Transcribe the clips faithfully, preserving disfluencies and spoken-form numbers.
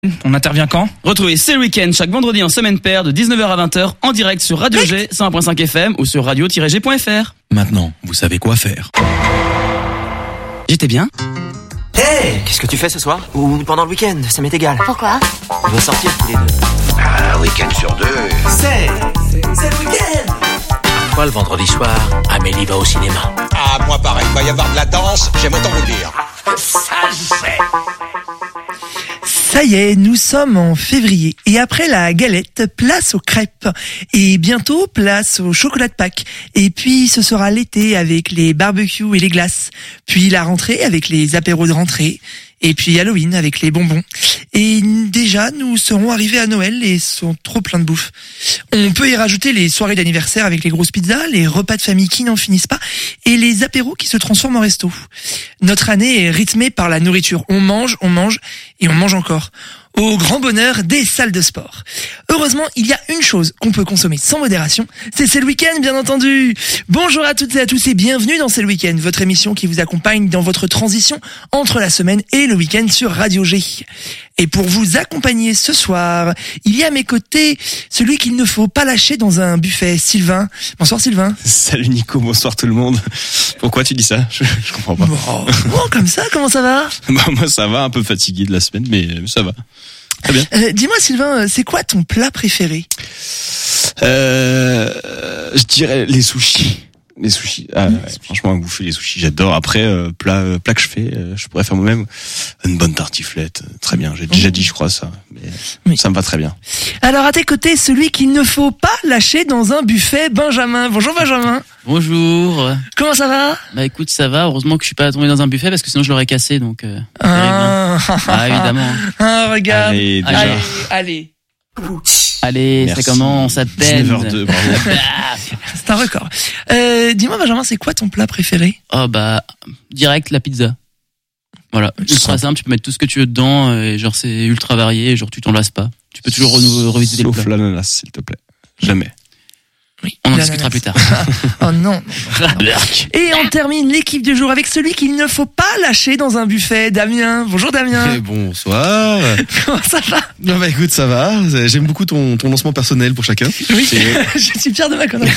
On intervient quand ? Retrouvez C'est le week-end chaque vendredi en semaine paire de dix-neuf heures à vingt heures en direct sur Radio G cent un point cinq F M ou sur radio tiret g point f r. Maintenant, vous savez quoi faire. J'étais bien. Hey, qu'est-ce que tu fais ce soir ? Ou pendant le week-end, ça m'est égal. Pourquoi ? On va sortir tous les deux. Un week-end sur deux. C'est, c'est, c'est le week-end. Parfois, le vendredi soir, Amélie va au cinéma. Ah, moi pareil, il va y avoir de la danse, j'aime autant vous le dire. Ça, je sais. Ça y est, nous sommes en février et après la galette, place aux crêpes et bientôt place au chocolat de Pâques. Et puis ce sera l'été avec les barbecues et les glaces, puis la rentrée avec les apéros de rentrée et puis Halloween avec les bonbons. Et déjà, nous serons arrivés à Noël et sont trop pleins de bouffe. On peut y rajouter les soirées d'anniversaire avec les grosses pizzas, les repas de famille qui n'en finissent pas et les apéros qui se transforment en resto. Notre année est rythmée par la nourriture. On mange, on mange et on mange encore. Au grand bonheur des salles de sport. Heureusement, il y a une chose qu'on peut consommer sans modération, c'est C'est le week-end, bien entendu. Bonjour à toutes et à tous et bienvenue dans C'est le week-end, votre émission qui vous accompagne dans votre transition entre la semaine et le week-end sur Radio G. Et pour vous accompagner ce soir, il y a à mes côtés celui qu'il ne faut pas lâcher dans un buffet, Sylvain. Bonsoir Sylvain. Salut Nico, bonsoir tout le monde. Pourquoi tu dis ça ? je, je comprends pas. Bon, bon, comme ça, comment ça va ? Bah, moi ça va, un peu fatigué de la semaine, mais ça va. Très bien. Euh, dis-moi Sylvain, c'est quoi ton plat préféré ? Euh, je dirais les sushis. Les sushis. Ah, ouais, franchement, bouffer les sushis, j'adore. Après, euh, plat, euh, plat que je fais, euh, je pourrais faire moi-même une bonne tartiflette. Très bien. J'ai déjà dit, je crois ça, mais oui. Ça me va très bien. Alors à tes côtés, celui qu'il ne faut pas lâcher dans un buffet, Benjamin. Bonjour Benjamin. Bonjour. Comment ça va ? Bah écoute, ça va. Heureusement que je suis pas tombé dans un buffet parce que sinon je l'aurais cassé. Donc. Euh, ah, ah évidemment. Ah regarde. Allez, déjà. allez, allez. Allez, Merci. ça commence à peine. dix-neuf heures deux, bravo. C'est un record. Euh, dis-moi Benjamin, c'est quoi ton plat préféré ? Oh bah direct la pizza. Voilà, ultra simple, tu peux mettre tout ce que tu veux dedans et genre c'est ultra varié, genre tu t'en lasses pas. Tu peux toujours re- revisiter le Sauf plat. l'ananas, s'il te plaît. Jamais. Oui. On en l'ananas. discutera plus tard. Oh non. Et on termine l'équipe du jour avec celui qu'il ne faut pas lâcher dans un buffet, Damien. Bonjour Damien. Et bonsoir. Comment ça va ? Non bah écoute, ça va. J'aime beaucoup ton, ton lancement personnel pour chacun. Oui, je suis fier de ma connerie.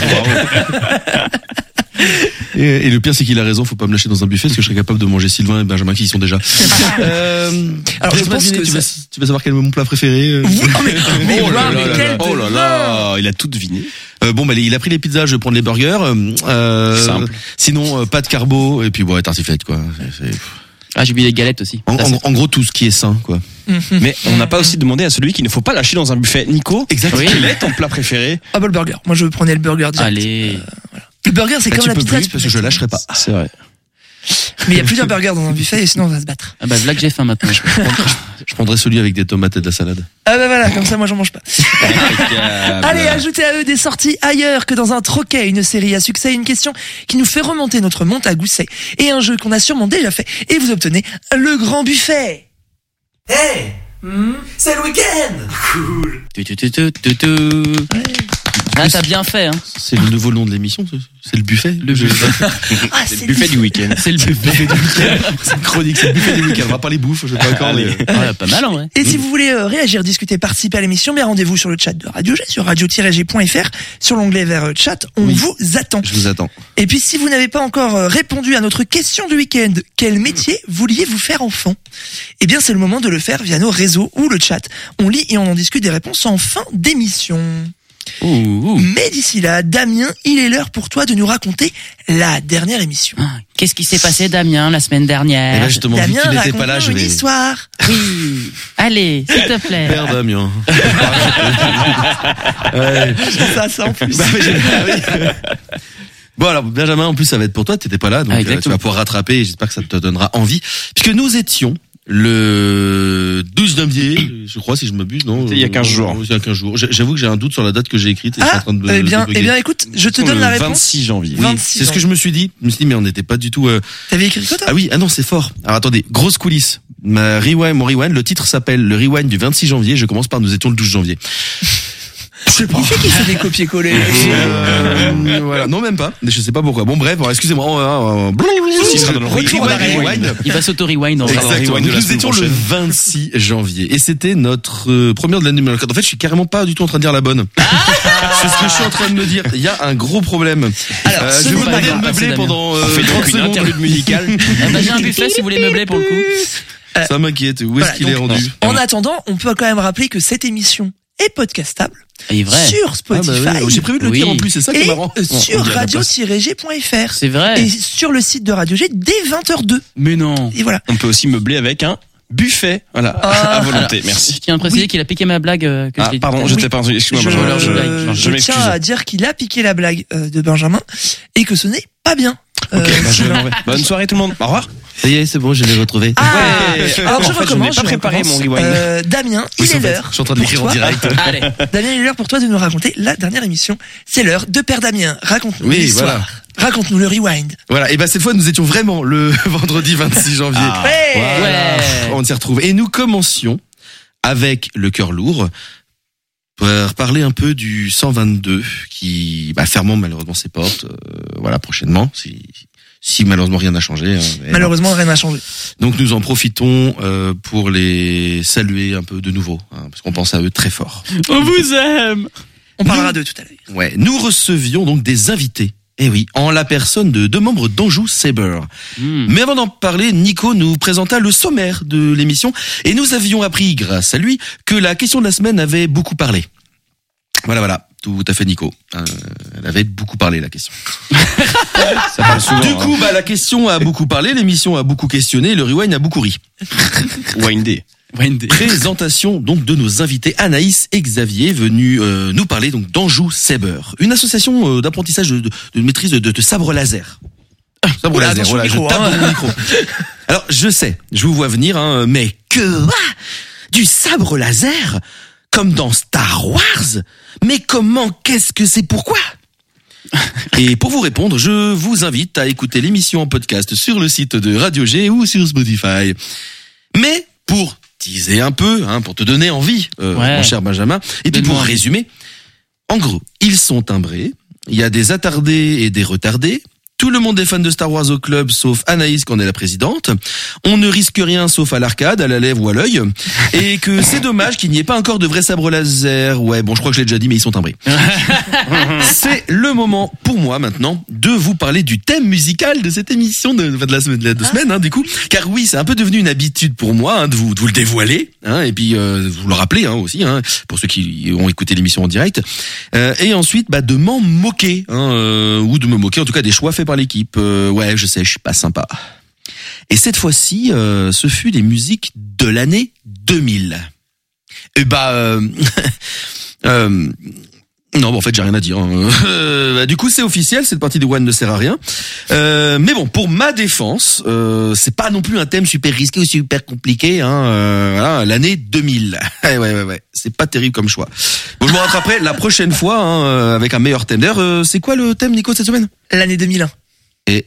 Et, et le pire, c'est qu'il a raison. Faut pas me lâcher dans un buffet parce que je serais capable de manger Sylvain et Benjamin qui y sont déjà. euh, Alors, je laisse-moi pense deviner, que tu, ça- vas, tu vas savoir quel est mon plat préféré. euh. Oui, oh, mais, mais Oh là wow, mais là quel là, oh là devin. là, il a tout deviné. Euh, bon bah il a pris les pizzas, je vais prendre les burgers. Euh, Simple. Sinon euh, pas de carbo et puis bon tartiflette quoi. C'est- c'est- Ah j'ai oublié les galettes aussi. En, en, en gros tout ce qui est sain quoi. Mais on n'a pas aussi demandé à celui qu'il ne faut pas lâcher dans un buffet. Nico, Exactement. Oui. quel est ton plat préféré ? Ah bah le burger. Moi je prenais le burger direct. Allez. Le burger c'est Là, comme tu la peux pizza. plus tu peux parce que je mettre- lâcherai pas. C'est vrai. Mais il y a plusieurs burgers dans un buffet et sinon on va se battre. Ah bah là que j'ai faim maintenant. Je prendrai celui avec des tomates et de la salade. Ah bah voilà, comme ça moi j'en mange pas. Allez, ajoutez à eux des sorties ailleurs que dans un troquet, une série à succès, une question qui nous fait remonter notre monte à gousset et un jeu qu'on a sûrement déjà fait et vous obtenez le grand buffet. Hey, c'est le week-end. Tu, tu, tu, tu, tu, tu. Ah t'as bien fait hein. C'est le nouveau nom de l'émission, c'est- c'est le buffet. Le Je- buffet. Ah, C'est le buffet du week-end. C'est le buffet. buffet du week-end. C'est une chronique, c'est le buffet du week-end. On va parler bouffe, je sais pas encore. Allez. mais- Ouais, pas mal en vrai. Et si vous voulez euh, réagir, discuter, participer à l'émission, bien rendez-vous sur le chat de Radio G, sur radio tiret g point f r, sur l'onglet vers euh, chat, on Oui. vous attend. Je vous attends. Et puis si vous n'avez pas encore euh, répondu à notre question du week-end, quel métier vouliez-vous faire enfant ? Eh bien c'est le moment de le faire via nos réseaux ou le chat. On lit et on en discute des réponses en fin d'émission. Ouh, ouh. Mais d'ici là, Damien, il est l'heure pour toi de nous raconter la dernière émission. Ah, qu'est-ce qui s'est passé Damien la semaine Et dernière là, justement, vu Damien, qu'il n'était pas là, raconte-nous je une vais. histoire. Oui. Allez, s'il te plaît. Père Damien. Ouais. Ça, ça en plus. Bah, mais j'ai- ah oui. Bon alors Benjamin, en plus ça va être pour toi, t'étais pas là, donc Ah, euh, exactement. tu vas pouvoir rattraper. Et j'espère que ça te donnera envie, puisque nous étions le douze janvier, je crois si je m'abuse, non C'était il y a quinze jours. Il y a quinze jours. J'avoue que j'ai un doute sur la date que j'ai écrite. Et je suis en Ah, train de, eh bien, de bugger. eh bien, écoute, je te donne le la réponse. vingt-six janvier. Oui, vingt-six c'est ce que je me suis dit. Je me suis dit mais on n'était pas du tout. Euh... T'avais écrit quoi toi ? Ah oui, ah non c'est fort. Alors attendez, grosse coulisse. Ma rewind, mon rewind, le titre s'appelle le rewind du vingt-six janvier. Je commence par nous étions le douze janvier. Je sais pas. Qui fait qui fait des copier-coller Euh, voilà, non même pas. Je sais pas pourquoi. Bon bref, alors, excusez-moi. Oh, oh, oh, Il sera dans le Retour à la rewind. rewind. Il va s'auto-rewind en vrai. Exactement. rewind de la Nous semaine étions le prochaine. vingt-six janvier et c'était notre euh, première de l'année deux mille vingt-quatre. En fait, je suis carrément pas du tout en train de dire la bonne. C'est ce que je suis en train de me dire. Il y a un gros problème. Alors, Euh, ce je vais n'est vous pas demander de grave, meubler c'est pendant euh, On fait trente donc une secondes. interlude musicale. Ah bah, j'ai un buffet si vous voulez meubler pour le coup. Ça m'inquiète. Où est-ce Voilà, qu'il est donc, rendu? En attendant, on peut quand même rappeler que cette émission est podcastable Il est vrai. sur Ah, bah, Spotify ouais. J'ai prévu de le Oui. dire en plus. C'est ça qui est et marrant. sur on dirait la radio place. tiret point f r C'est vrai. et sur le site de Radio G dès vingt heures deux. Mais non. Et voilà. On peut aussi meubler avec un buffet. Voilà. Ah. À volonté. Je Merci. tiens à préciser Oui. qu'il a piqué ma blague euh, que je Ah, l'ai dit. pardon, je t'ai pas entendu. Excuse-moi, je, Benjamin. je- je, je je m'excuse. tiens à dire qu'il a piqué la blague euh, de Benjamin et que ce n'est pas bien. Euh, Ok, bah, je m'en vais. Bonne soirée tout le monde. Au revoir. Ça y est, c'est bon, je l'ai retrouvé. Ah, Ouais. alors En je fait, je n'ai recommence. pas je préparé recommence. mon rewind. Euh, Damien, Oui, il est en fait, l'heure. je suis en train de pour l'écrire en toi- direct. Allez. Damien, il est l'heure pour toi de nous raconter la dernière émission. C'est l'heure de Père Damien. Raconte-nous Oui, l'histoire. voilà. Raconte-nous le rewind. Voilà. Et ben cette fois, nous étions vraiment le vendredi vingt-six janvier. Ah. Ouais. Ouais. On s'est retrouvés. Et nous commencions avec le cœur lourd pour parler un peu du cent vingt-deux qui bah, fermant malheureusement ses portes. Euh, voilà, prochainement. Si, si malheureusement rien n'a changé. Hein, mais Malheureusement, rien n'a changé. non. Donc nous en profitons euh, pour les saluer un peu de nouveau, hein, parce qu'on pense à eux très fort. On vous aime. On parlera d'eux tout à l'heure. Ouais, nous recevions donc des invités. Eh oui, en la personne de deux membres d'Anjou Saber. Hmm. Mais avant d'en parler, Nico nous présenta le sommaire de l'émission et nous avions appris, grâce à lui, que la question de la semaine avait beaucoup parlé. Voilà, voilà, tout à fait Nico. Euh, elle avait beaucoup parlé, la question. Ça parle souvent. Du coup, bah, la question a beaucoup parlé, l'émission a beaucoup questionné, le rewind a beaucoup ri. Windé. Wendy. Présentation donc de nos invités Anaïs et Xavier venus euh, nous parler donc d'Anjou Saber, une association euh, d'apprentissage de, de, de maîtrise de, de sabre laser. Sabre Oula, laser, attention voilà, au micro, je tape hein. dans mon micro. Alors je sais, je vous vois venir, hein, mais que quoi du sabre laser comme dans Star Wars? Mais comment? Qu'est-ce que c'est? Pourquoi? Et pour vous répondre, je vous invite à écouter l'émission en podcast sur le site de Radio G ou sur Spotify. Mais pour teaser un peu, hein, pour te donner envie, euh, Ouais. mon cher Benjamin, et puis Donne-moi pour envie. résumer, en gros, ils sont timbrés, il y a des attardés et des retardés. Tout le monde est fan de Star Wars au club, sauf Anaïs, qu'on est la présidente. On ne risque rien, sauf à l'arcade, à la lèvre ou à l'œil. Et que c'est dommage qu'il n'y ait pas encore de vrai sabre laser. Ouais, bon, je crois que je l'ai déjà dit, mais ils sont timbrés. C'est le moment, pour moi, maintenant, de vous parler du thème musical de cette émission de, de la semaine, de la deux semaines, hein, du coup. Car oui, c'est un peu devenu une habitude pour moi, hein, de vous, de vous le dévoiler, hein, et puis, euh, de vous le rappeler, hein, aussi, hein, pour ceux qui ont écouté l'émission en direct. Euh, et ensuite, bah, de m'en moquer, hein, euh, ou de me moquer, en tout cas, des choix faits par l'équipe. Euh, ouais, je sais, je suis pas sympa. Et cette fois-ci, euh, ce fut les musiques de l'année deux mille. Et bah, euh, euh, non, bon, en fait, j'ai rien à dire. Hein. Euh, bah, du coup, c'est officiel, cette partie de One ne sert à rien. Euh, mais bon, pour ma défense, euh, c'est pas non plus un thème super risqué ou super compliqué. Hein, euh, voilà, l'année deux mille. ouais, ouais, ouais, ouais. C'est pas terrible comme choix. Bon, je me rattraperai la prochaine fois hein, euh, avec un meilleur thème. D'ailleurs, euh, c'est quoi le thème, Nico, cette semaine? L'année deux mille un. Et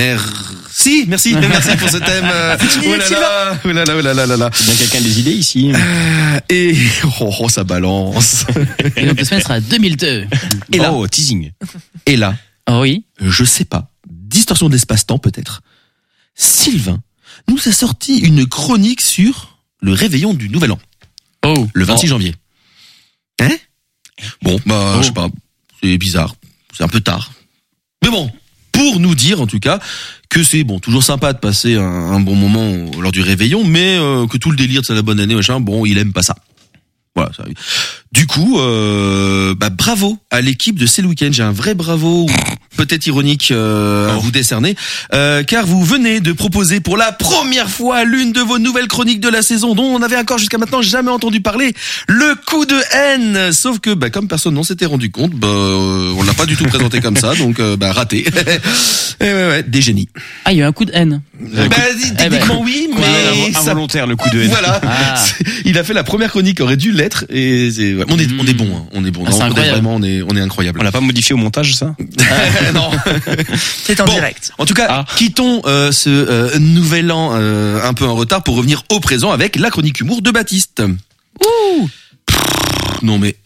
merci, merci, merci pour ce thème. euh, Oh là là, oh là là, oh là là là là. C'est bien quelqu'un des idées ici. Et oh, oh, ça balance. Et donc la semaine sera deux mille deux. Et là, Oh, teasing. et là, Oh oui. je sais pas, distorsion de l'espace-temps peut-être. Sylvain nous a sorti une chronique sur le réveillon du Nouvel An, Oh. le vingt-six janvier. Hein? Bon, bah, je sais pas, c'est bizarre, c'est un peu tard. Mais bon, pour nous dire en tout cas que c'est bon, toujours sympa de passer un, un bon moment lors du réveillon, mais euh, que tout le délire de c'est la bonne année, machin, bon, il aime pas ça. Voilà. Ça, du coup, euh, bah, bravo à l'équipe de C'est le Week-end. J'ai un vrai bravo, peut-être ironique, euh, à vous décerner, euh, car vous venez de proposer pour la première fois l'une de vos nouvelles chroniques de la saison, dont on avait encore jusqu'à maintenant jamais entendu parler, le coup de haine. Sauf que, bah, comme personne n'en s'était rendu compte, bah, euh, on l'a pas du tout présenté comme ça, donc, euh, bah, raté. Et ouais, ouais, des génies. Ah, il y a eu un coup de haine. Bah, techniquement oui, mais Ouais, ça- involontaire, le coup de haine. Voilà. Ah. Il a fait la première chronique qui aurait dû l'être et c'est, ouais. on est, on est bon, hein. On est bon. Ah, Non, c'est on est incroyable. vraiment, on est, on est incroyable. On l'a pas modifié au montage, ça? non. C'est en Bon. direct. En tout cas, Ah. quittons euh, ce euh, nouvel an euh, un peu en retard pour revenir au présent avec la chronique humour de Baptiste. Ouh. Non mais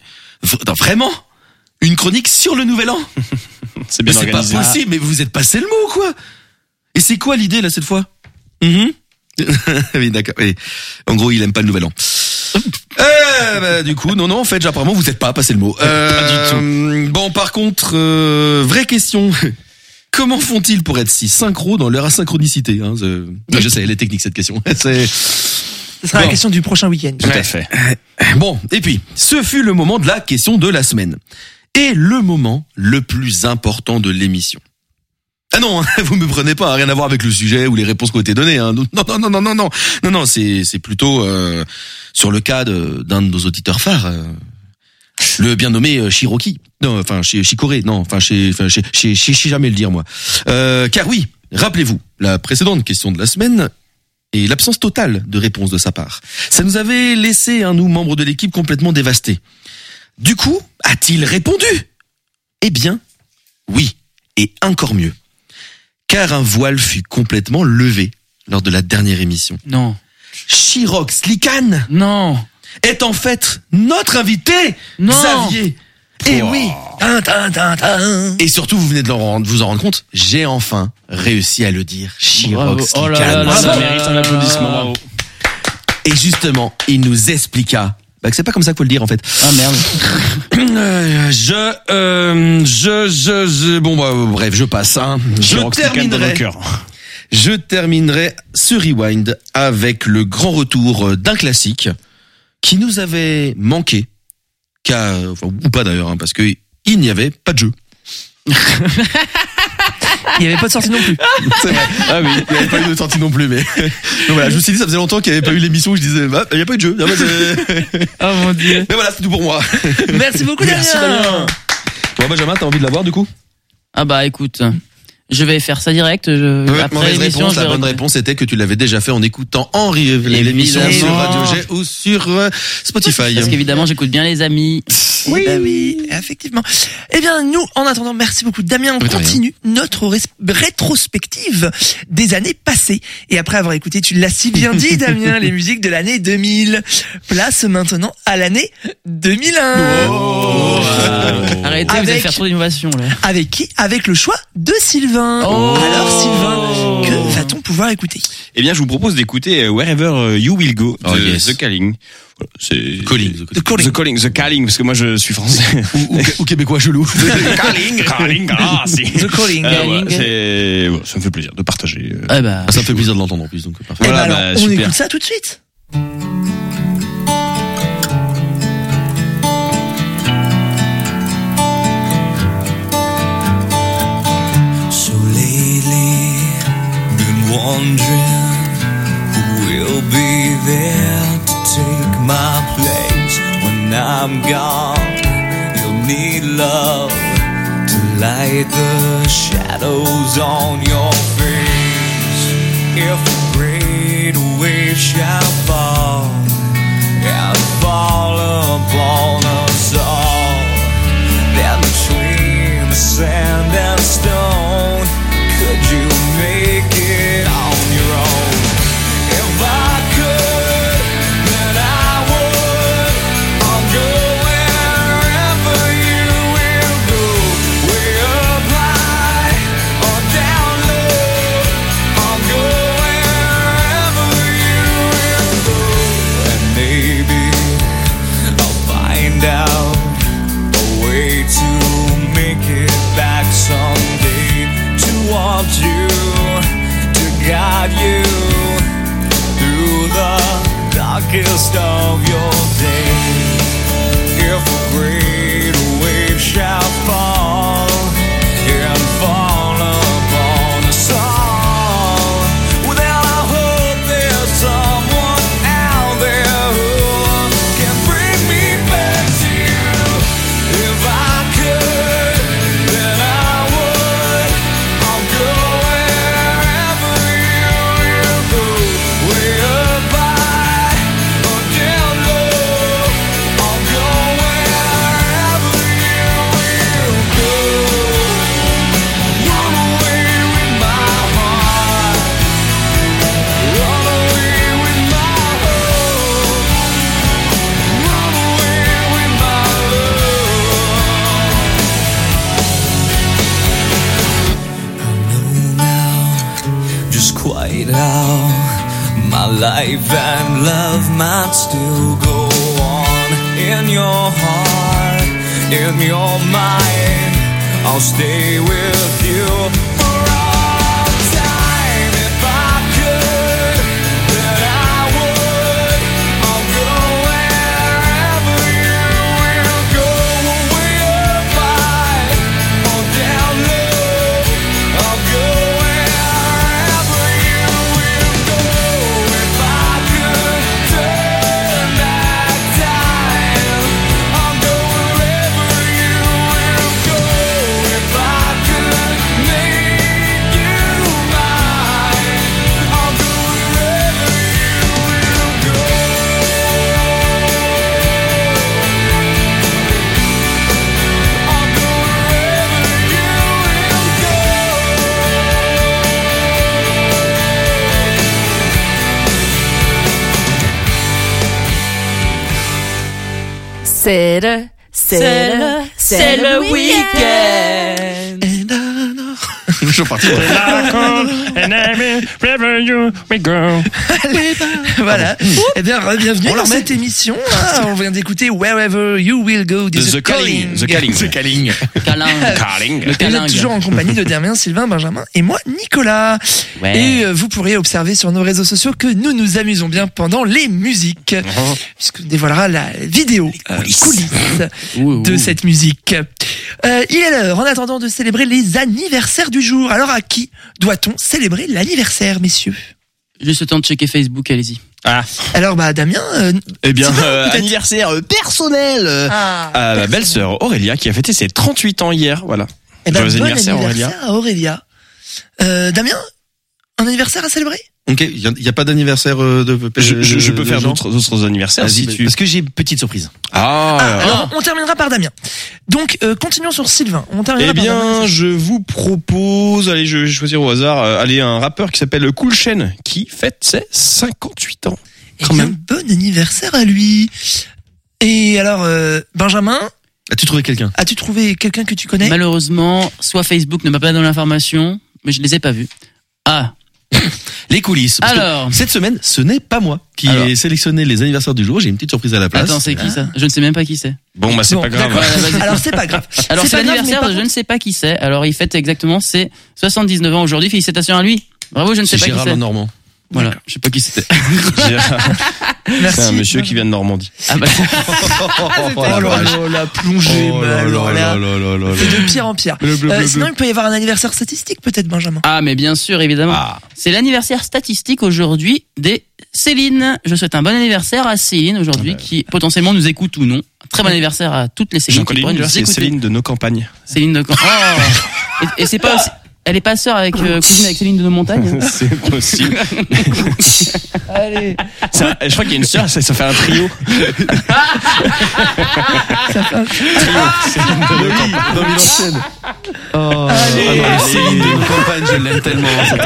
Non, vraiment? Une chronique sur le Nouvel An? C'est bien mais c'est organisé. pas possible, mais vous vous êtes passé le mot, quoi. Et c'est quoi l'idée, là, cette fois? Mhm. Oui, d'accord. Oui. En gros, il aime pas le Nouvel An. Euh, bah, du coup, non, non, en fait, apparemment, vous n'êtes pas passé le mot. Euh, Pas du tout. Bon, par contre, euh, vraie question. Comment font-ils pour être si synchro dans leur asynchronicité, hein? Je, je sais, elle est technique, cette question. C'est... Ce sera Bon. la question du prochain week-end. Tout à fait. Bon, et puis, ce fut le moment de la question de la semaine. Et le moment le plus important de l'émission. Ah non, vous me prenez pas, rien à voir avec le sujet ou les réponses qui ont été données. Hein. Non, non, non, non, non, non, non, non, c'est c'est plutôt euh, sur le cas de, d'un de nos auditeurs phares, euh, le bien nommé euh, Shiroki. Non, enfin chez Shikore, non, enfin chez, enfin chez, chez, chez, chez jamais le dire moi. Euh, car oui, rappelez-vous, la précédente question de la semaine et l'absence totale de réponse de sa part, ça nous avait laissé, hein, nous membres de l'équipe, complètement dévastés. Du coup, a-t-il répondu? Eh bien, oui, et encore mieux. Car un voile fut complètement levé lors de la dernière émission. Non. Shirok Slikan Non. est en fait notre invité, Non. Xavier. Et oui. Tin, tin, tin, tin. Et surtout, vous venez de en- vous en rendre compte, j'ai enfin réussi à le dire. Shirok Bravo. Slikan. Oh là là là Ça là mérite là un là applaudissement. là. Bravo. Et justement, il nous expliqua bah, que c'est pas comme ça qu'il faut le dire en fait. Ah merde. Euh, Je, euh, je, je, je, bon bah bref, je passe. Hein. Je Shirock Slikan dans nos terminerai. cœurs. Je terminerai ce rewind avec le grand retour d'un classique qui nous avait manqué, car, enfin, ou pas d'ailleurs, hein, parce que il n'y avait pas de jeu. Il n'y avait pas de sortie non plus. C'est vrai. Ah oui, il n'y avait pas eu de sortie non plus, mais donc voilà, je me suis dit ça faisait longtemps qu'il n'y avait pas eu l'émission où je disais bah il n'y a pas eu de jeu. Ah, bah, c'est- Oh mon dieu. mais voilà, c'est tout pour moi. Merci beaucoup, Damien. Merci Damien. Bon Benjamin, t'as envie de la voir du coup? Ah bah écoute, je vais faire ça direct. Je... Ouais, Après mauvaise l'émission, réponse. je La vais bonne ré- réponse était que tu l'avais déjà fait en écoutant en ré- l'émission sur Évidemment. Radio G ou sur euh, Spotify. Parce qu'évidemment, j'écoute bien les amis. Oui, bah oui, effectivement. Eh bien, nous, en attendant, merci beaucoup, Damien. On Oui, de rien. continue notre res- rétrospective des années passées. Et après avoir écouté, tu l'as si bien dit, Damien, les musiques de l'année deux mille. Place maintenant à l'année deux mille un. Oh. Arrêtez, vous allez Avec- faire trop d'innovation là. Avec qui? Avec le choix de Sylvain. Oh. Alors, Sylvain, que va-t-on pouvoir écouter? Eh bien, je vous propose d'écouter euh, Wherever You Will Go de Oh, yes. The Calling. Voilà, c'est Calling. The Calling. The Calling, The Calling, parce que moi je suis français. ou, ou, ou québécois chelou. Calling, Calling, ah, si. The Calling. Euh, Calling. voilà, c'est, voilà, ça me fait plaisir de partager. euh, Ah bah. Ça me fait plaisir de l'entendre en plus, donc parfait. Eh ben Voilà, alors, bah, on super. écoute ça tout de suite. So lately, been wondering who will be there to take my place when I'm gone. You'll need love to light the shadows on your face. If a great wave shall fall and fall upon us all, then between the sand and stone, could you make it on your own? If I could, then I would. I'll go wherever you will go, way up high or down low. I'll go wherever you will go, and maybe life and love might still go on. In your heart, in your mind, I'll stay with you for all time. If I could, then I would. I'll go wherever you will go. Way up high or down low, I'll go wherever you will go. If I could turn back time, I'll go wherever you will go. If I could make you mine, I'll go wherever you will go. I'll go wherever you will go. C'est le, c'est le, c'est le week-end. Je suis parti. Voilà. Eh bien, bienvenue dans cette émission. Ah, on vient d'écouter Wherever You Will Go de The Calling. The Calling. The Calling. Câlin. Calling. Le Vous câlin. êtes toujours en compagnie de Damien, Sylvain, Benjamin et moi, Nicolas. Ouais. Et euh, vous pourrez observer sur nos réseaux sociaux que nous nous amusons bien pendant les musiques, puisque on dévoilera la vidéo euh, coulisses Ouh, de ouh. cette musique. Euh, il est l'heure, en attendant, de célébrer les anniversaires du jour. Alors, à qui doit-on célébrer l'anniversaire, messieurs? Juste le temps de checker Facebook, allez-y. Ah. Alors, bah, Damien... Euh, Eh bien, Sylvain, euh, peut-être. anniversaire euh, personnel euh, Ah, à ma belle-sœur Aurélia qui a fêté ses trente-huit ans hier. Voilà. Eh ben, Joyeux bon anniversaire, anniversaire à Aurélia. Euh, Damien, un anniversaire à célébrer? Ok, il y, a- y a pas d'anniversaire euh, de. Je, je, je peux de faire gens d'autres d'autres anniversaires Vas-y, si tu. parce que j'ai une petite surprise. Ah. Ah, alors, on terminera par Damien. Donc, euh, continuons sur Sylvain. On terminera Eh par Damien. bien, je vous propose, allez, je vais choisir au hasard, euh, allez, un rappeur qui s'appelle Cool Chain, qui fête ses cinquante-huit ans. Eh Quand bien, même. bon anniversaire à lui. Et alors, euh, Benjamin, As-tu trouvé quelqu'un? as-tu trouvé quelqu'un que tu connais? Malheureusement, soit Facebook ne m'a pas donné l'information, mais je les ai pas vus. Ah. Les coulisses. Parce que Alors. cette semaine, ce n'est pas moi qui Alors. ai sélectionné les anniversaires du jour. J'ai une petite surprise à la place. Attends, c'est qui ça? Je ne sais même pas qui c'est. Bon, bah, c'est Bon, pas grave. d'accord. Ouais, vas-y. Alors, c'est pas grave. Alors c'est pas grave, l'anniversaire mais de par je ne sais pas qui c'est. Alors il fête exactement ses soixante-dix-neuf ans aujourd'hui. Félicitations à lui. Bravo, je ne sais C'est pas qui Gérard c'est. Lenormand. Voilà, je sais pas qui c'était. Merci. C'est un monsieur qui vient de Normandie. Ah bah, Oh là là, la plongée, Oh mais là alors là là, là là là là. c'est de pire en pire. Bleu, bleu, Euh, bleu, sinon, bleu. il peut y avoir un anniversaire statistique, peut-être, Benjamin. ah mais bien sûr, évidemment. Ah. C'est l'anniversaire statistique aujourd'hui des Céline. Je souhaite un bon anniversaire à Céline aujourd'hui, qui potentiellement nous écoute ou non. Très bon anniversaire à toutes les Céline J'en qui connais pourraient une, nous déjà, c'est écouter. Céline de nos campagnes. Céline de Camp. Oh. Et, et c'est pas aussi- elle est pas sœur avec euh, cousine avec Céline de nos montagnes. C'est possible. Allez. Ça, je crois qu'il y a une sœur, ça, ça fait un trio. Ça fait un- Dans Milan Seine. Oh, Allez. ah non, mais Céline de nos campagnes, je l'aime tellement. c'est-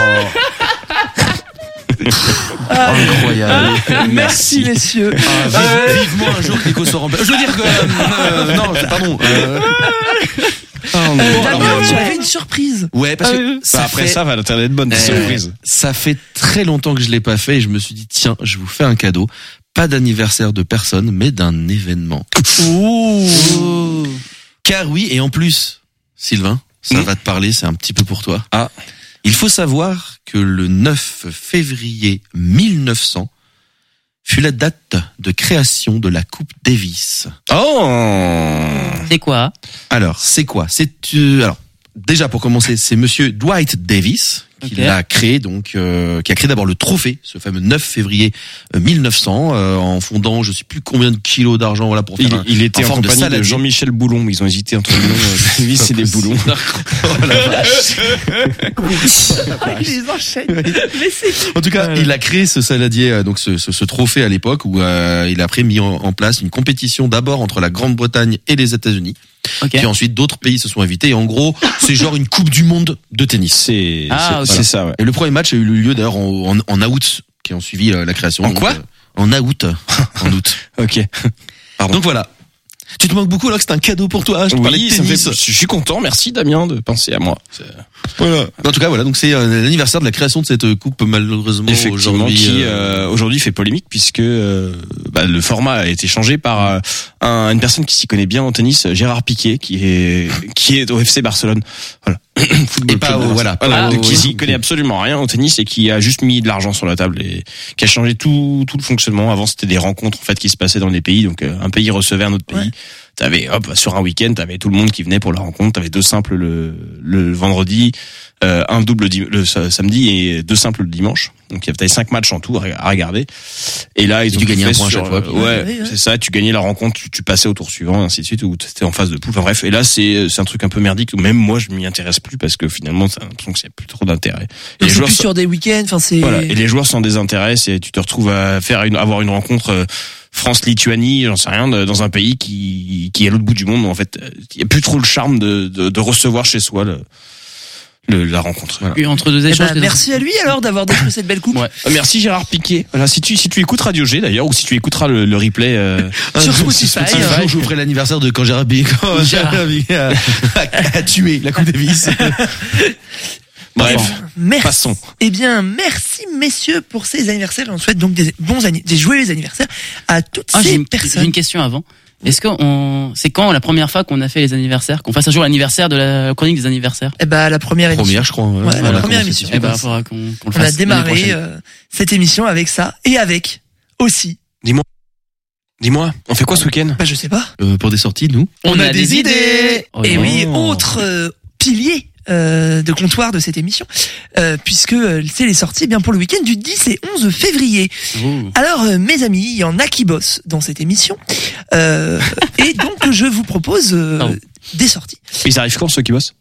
Oh. Incroyable. Merci, messieurs. Ah, vive- vivement un jour que Nico soit remplacé. Je veux dire que euh, non, pardon. Euh, oh, non. Damien, tu avais une surprise. Ouais, parce que Bah, ça après fait- ça, va être bonne Euh, surprise. Ça fait très longtemps que je l'ai pas fait et je me suis dit tiens, je vous fais un cadeau. Pas d'anniversaire de personne, mais d'un événement. Oh. Car oui, et en plus, Sylvain, ça Mm. va te parler, c'est un petit peu pour toi. Ah. Il faut savoir que le neuf février mille neuf cents fut la date de création de la Coupe Davis. Oh. C'est quoi? Alors, c'est quoi? C'est euh, alors déjà pour commencer, c'est monsieur Dwight Davis qui Ok. l'a créé donc euh, qui a créé d'abord le trophée, ce fameux neuf février euh, mille neuf cents euh, en fondant je sais plus combien de kilos d'argent voilà pour faire Il, un, il était en en forme de compagnie de, saladier. Jean-Michel Boulon. Ils ont hésité entre le nom. euh, Lui, c'est des boulons. Oh la vache. Ils enchaînent. Mais c'est... En tout cas, il a créé ce saladier, euh, donc ce, ce, ce trophée à l'époque où euh, il a après mis en, en place une compétition d'abord entre la Grande-Bretagne et les États-Unis. Ok. Puis ensuite, d'autres pays se sont invités. Et en gros, c'est genre une Coupe du Monde de tennis. C'est Ah, c'est- ok. c'est ça, ouais. Et le premier match a eu lieu d'ailleurs en, en, en août, qui ont suivi euh, la création. En Donc, quoi euh, En août. En août. Ok. Pardon. Donc voilà. Tu te manques beaucoup alors que c'est un cadeau pour toi. Je te parlais Oui, de ça me tennis. fait, je suis content. Merci Damien de penser à moi. C'est- Voilà. En tout cas, voilà. Donc c'est euh, l'anniversaire de la création de cette euh, coupe, malheureusement Effectivement, aujourd'hui. qui euh, euh, aujourd'hui fait polémique puisque euh, bah, le format a été changé par euh, un, une personne qui s'y connaît bien en tennis, Gérard Piquet, qui est qui est au F C Barcelone. Voilà. Football Et pas club de au- Barcelone. voilà, pas Voilà, au- qui s'y connaît absolument rien au tennis et qui a juste mis de l'argent sur la table et qui a changé tout tout le fonctionnement. Avant, c'était des rencontres en fait qui se passaient dans les pays, donc euh, un pays recevait un autre pays. Ouais. T'avais hop sur un week-end, t'avais tout le monde qui venait pour la rencontre. T'avais deux simples le le vendredi, euh, un double dim- le sa- samedi et deux simples le dimanche. Donc il y avait cinq matchs en tout à à regarder. Et là ils Et ont tu tout gagnais fait un point à sur, chaque fois, puis- ouais, Ouais, ouais. c'est ça. Tu gagnais la rencontre, tu, tu passais au tour suivant, et ainsi de suite, ou t'étais en phase de poule. Enfin bref. Et là c'est c'est un truc un peu merdique. Où même moi je m'y intéresse plus parce que finalement c'est l'impression que c'est plus trop d'intérêt. Et Donc les c'est joueurs plus sont- sur des week-ends. Enfin, c'est. voilà. Et les joueurs s'en désintéressent et tu te retrouves à faire une, avoir une rencontre euh, France-Lituanie, j'en sais rien, de- dans un pays qui, qui est à l'autre bout du monde. En fait, il y a plus trop le charme de, de, de recevoir chez soi le, le la rencontre. Voilà. Puis entre deux Eh échanges. ben, les- merci à lui alors d'avoir détruit cette belle coupe. Ouais. Merci Gérard Piquet. Voilà, si tu si tu écoutes Radio G d'ailleurs ou si tu écouteras le, le replay euh, un Sur jour, Spotify, Un euh, jour, je vous ferai l'anniversaire de quand Gérard Piquet quand Gérard Piquet a, a, a tué la Coupe Davis. bref, Merci. passons. Eh bien, merci messieurs pour ces anniversaires. On souhaite donc des bons anni- des joyeux anniversaires à toutes Ah, j'ai ces une, j'ai personnes. une question avant. Est-ce que on, c'est quand la première fois qu'on a fait les anniversaires, qu'on fasse un jour l'anniversaire de la chronique des anniversaires? Eh ben, la première émission. Première, je crois. Ouais, la On a première commencé émission. dessus. Eh ben, il faudra qu'on, qu'on le On a fasse. l'année démarré prochaine. euh, cette émission avec ça et avec aussi. Dis-moi, on fait quoi ce week-end? Bah, je sais pas. Euh, pour des sorties, nous. On a des idées. Oh Et non. oui, autre euh, pilier euh, de comptoir de cette émission, euh, puisque euh, c'est les sorties eh bien pour le week-end du dix et onze février. Oh. Alors, euh, mes amis, il y en a qui bossent dans cette émission, euh, et donc je vous propose euh, Pardon. des sorties. Ils arrivent quand ceux qui bossent?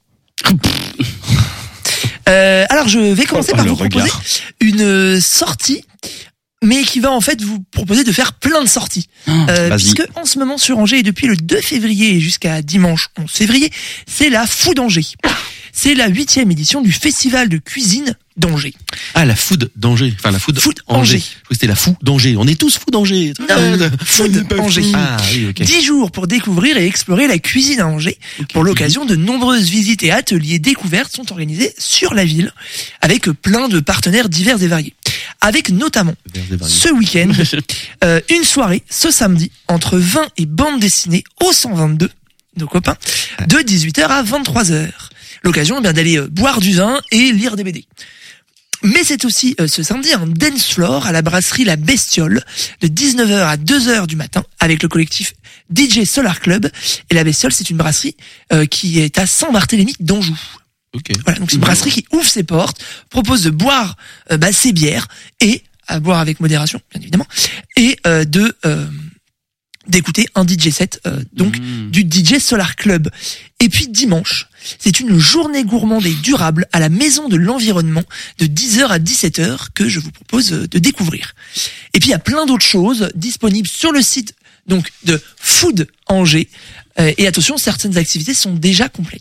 Euh, alors, je vais commencer Oh, par le vous proposer regard. une euh, sortie, mais qui va en fait vous proposer de faire plein de sorties. Euh, Vas-y. puisque en ce moment sur Angers, et depuis le deux février et jusqu'à dimanche onze février, c'est la Fou d'Angers. C'est la huitième édition du Festival de cuisine d'Angers. Ah, la food d'Angers. Enfin, la food, Food Angers. Angers. Je crois que c'était la fou d'Angers. On est tous fous d'Angers. Non, Food Angers. Ah, oui, ok. Dix jours pour découvrir et explorer la cuisine à Angers. Pour l'occasion, de nombreuses visites et ateliers découvertes sont organisés sur la ville, avec plein de partenaires divers et variés. Avec notamment ce week-end, euh, une soirée ce samedi entre vin et bande dessinée au cent vingt-deux, nos copains, de dix-huit heures à vingt-trois heures. L'occasion eh bien d'aller euh, boire du vin et lire des B D. Mais c'est aussi euh, ce samedi un dance floor à la brasserie La Bestiole de dix-neuf heures à deux heures du matin avec le collectif D J Solar Club. Et La Bestiole, c'est une brasserie euh, qui est à Saint-Barthélemy d'Anjou. Ok. Voilà, donc c'est une brasserie qui ouvre ses portes, propose de boire euh, bah, ses bières et à boire avec modération, bien évidemment, et euh, de euh, d'écouter un D J set, euh, donc Mmh. du D J Solar Club. Et puis dimanche, c'est une journée gourmande et durable à la Maison de l'Environnement de dix heures à dix-sept heures que je vous propose euh, de découvrir. Et puis il y a plein d'autres choses disponibles sur le site donc de Food Angers. Euh, et attention, certaines activités sont déjà complètes.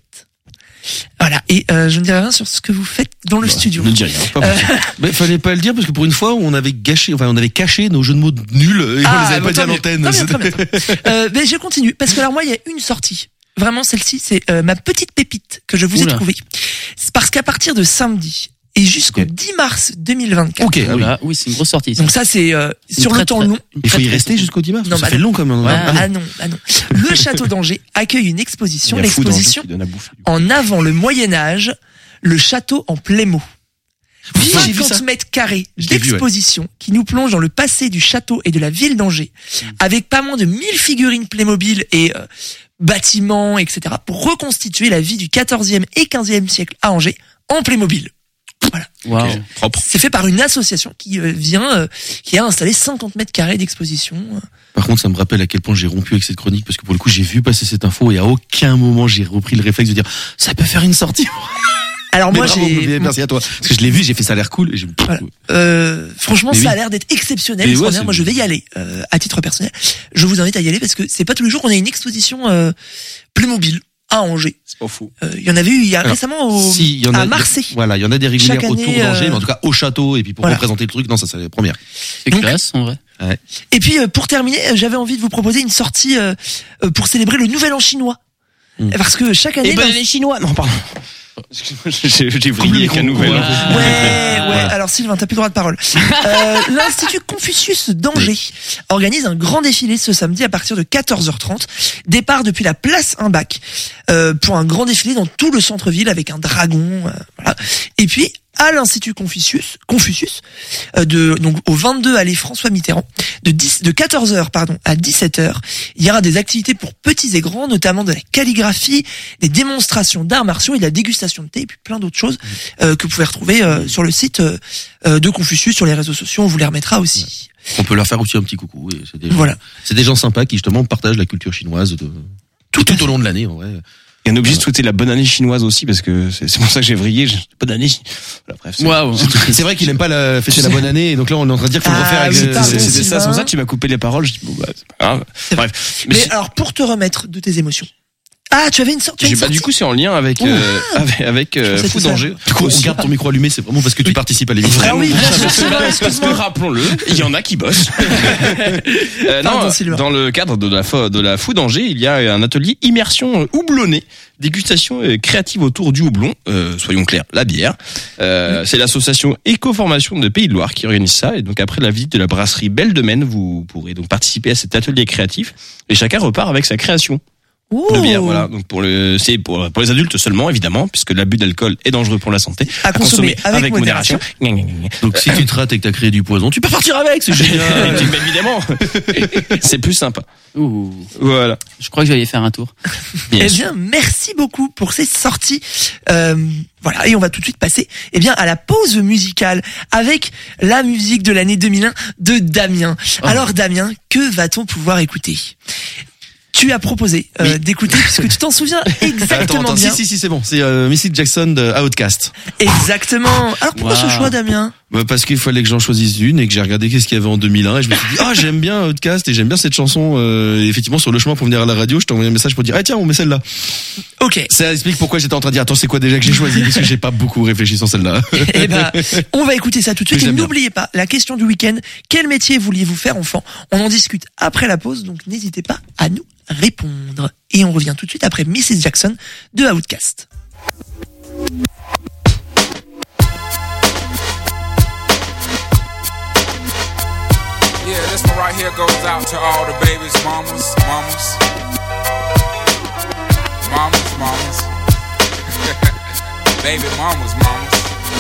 Voilà, et euh, je ne dirai rien sur ce que vous faites dans le studio. Ne dis rien. Pas possible. Mais fallait pas le dire parce que pour une fois, on avait gâché, enfin, on avait caché nos jeux de mots nuls et on les avait bon, pas dit à tant mieux, l'antenne. tant mieux, tant mieux, tant mieux. Euh, mais je continue, parce que alors moi, il y a une sortie. Vraiment, celle-ci, c'est euh, ma petite pépite que je vous Oula. ai trouvée. C'est parce qu'à partir de samedi et jusqu'au Ok. dix mars deux mille vingt-quatre, Ok, ah oui. Voilà. Oui, c'est une grosse sortie. ça. donc ça, c'est euh, Une sur très, le temps très- long. une Il faut très, y très rester grosse- jusqu'au dimanche. Non, ça bah fait non. long quand même. Ouais. Ah, Ah non, ah non. Le château d'Angers accueille une exposition, Il y a Fou d'Angers l'exposition qui donne à bouffer. en avant le Moyen-Âge, le château en Plémo. Oui, j'ai vu ça. cinquante mètres carrés Je l'ai vu, ouais. d'exposition qui nous plonge dans le passé du château et de la ville d'Angers, avec pas moins de mille figurines Playmobil et euh, bâtiments, et cetera, pour reconstituer la vie du quatorzième et quinzième siècle à Angers en Playmobil. Voilà. Waouh. Ok, propre. C'est fait par une association qui euh, vient, euh, qui a installé cinquante mètres carrés d'exposition. Par contre, ça me rappelle à quel point j'ai rompu avec cette chronique parce que pour le coup, j'ai vu passer cette info et à aucun moment j'ai repris le réflexe de dire ça peut faire une sortie. Alors Mais moi, bravo, j'ai, Olivier, merci à toi. Parce que je l'ai vu, j'ai fait ça a l'air cool. Et j'ai... Voilà. Euh, franchement, Mais ça oui. a l'air d'être exceptionnel. Mais extraordinaire. ouais, c'est- Moi, je vais y aller euh, à titre personnel. Je vous invite à y aller parce que c'est pas tous les jours qu'on a une exposition euh, Playmobil à Angers. C'est pas fou. Euh, Il y en avait eu il y a Alors, récemment au, Si, il y en a, à Marseille. Voilà, il y en a des régulières Chaque autour année, d'Angers, euh, mais en tout cas au château et puis pour voilà. représenter le truc, non, ça c'est la première. C'est Donc- classe, en vrai. Ouais. Et puis euh, pour terminer, euh, j'avais envie de vous proposer une sortie euh, euh, pour célébrer le Nouvel An chinois. Mm. Parce que chaque année... Et bonne dans- année chinois. Non, pardon. Excuse-moi, j'ai, j'ai vrillé avec un nouvel. Ouais, ouais. Alors Sylvain, t'as plus le droit de parole. Euh, L'Institut Confucius d'Angers organise un grand défilé ce samedi à partir de quatorze heures trente. Départ depuis la place Imbach euh, pour un grand défilé dans tout le centre-ville avec un dragon. Euh, voilà. Et puis à l'Institut Confucius, Confucius, euh, de donc au vingt-deux allée François Mitterrand, de dix, de quatorze heures pardon à dix-sept heures, il y aura des activités pour petits et grands, notamment de la calligraphie, des démonstrations d'arts martiaux et de la dégustation de thé, et puis plein d'autres choses euh, que vous pouvez retrouver euh, sur le site euh, euh, de Confucius, sur les réseaux sociaux. On vous les remettra aussi. On peut leur faire aussi un petit coucou. Et c'est des gens, Voilà. c'est des gens sympas qui justement partagent la culture chinoise de, tout, tout au long de l'année. En vrai. Et on est obligé de souhaiter la bonne année chinoise aussi parce que c'est, c'est pour ça que j'ai vrillé. J'ai- Bonne année. Voilà, bref. c'est- Waouh. C'est vrai qu'il aime pas la fêter la bonne année, et donc là on est en train de dire qu'il faut le Ah refaire avec. oui, euh, pardon, C'est- C'était ça, Sylvain. c'est pour ça que tu m'as coupé les paroles. Je dis, bon, bah, c'est pas grave. Bref. Mais, si- alors pour te remettre de tes émotions. Ah, tu avais une sorte. tu as j'ai une pas, du sortie coup, c'est en lien avec, euh, avec, avec, euh, Je pensais Fou que ça- d'Angers. Du coup, on garde ton micro allumé, c'est vraiment parce que tu participes à l'émission. Ah oui, bien sûr, Parce que, Sylvain, parce que, excuse-moi. rappelons-le, il y en a qui bossent. Euh, non, Pardon, Sylvain. dans le cadre de la, fo- de la Fou d'Angers, il y a un atelier immersion euh, houblonnée, dégustation euh, créative autour du houblon, euh, soyons clairs, la bière. Euh, c'est l'association Éco-Formation de Pays de Loire qui organise ça. Et donc après la visite de la brasserie Belle de Maine, vous pourrez donc participer à cet atelier créatif. Et chacun repart avec sa création Ouh. de bière. Voilà. Donc pour le, c'est pour, pour les adultes seulement, évidemment, puisque l'abus d'alcool est dangereux pour la santé. À consommer avec modération. Gna, gna, gna, gna. Donc si tu te rates et que t'as créé du poison, tu peux partir avec, c'est génial. Mais évidemment, c'est plus sympa. Ouh. Voilà. Je crois que je vais aller faire un tour. Bien Eh sûr. bien, merci beaucoup pour ces sorties. Euh, voilà, et on va tout de suite passer, eh bien, à la pause musicale avec la musique de l'année deux mille un de Damien. Alors, Damien, que va-t-on pouvoir écouter ? Tu as proposé euh, Oui. d'écouter, puisque tu t'en souviens exactement Attends, attends, bien. si, si, si, c'est bon. C'est euh, Missy Jackson de Outcast. Exactement. Alors, pourquoi Wow. ce choix, Damien ? Bah, parce qu'il fallait que j'en choisisse une et que j'ai regardé qu'est-ce qu'il y avait en deux mille un et je me suis dit, ah, j'aime bien Outcast et j'aime bien cette chanson. Euh, et effectivement, sur le chemin pour venir à la radio, je t'ai envoyé un message pour dire, ah tiens, on met celle-là. Ok. Ça explique pourquoi j'étais en train de dire, attends, c'est quoi déjà que j'ai choisi, parce que j'ai pas beaucoup réfléchi sur celle-là. Eh ben, on va écouter ça tout de suite. Mais Et j'aime bien. n'oubliez pas, la question du week-end, quel métier vouliez-vous faire enfant ? On en discute après la pause, donc n'hésitez pas à nous répondre. Et on revient tout de suite après missus Jackson de Outcast. Yeah, this one right here goes out to all the babies, mamas, mamas. Mamas, mamas. Baby mamas, mamas.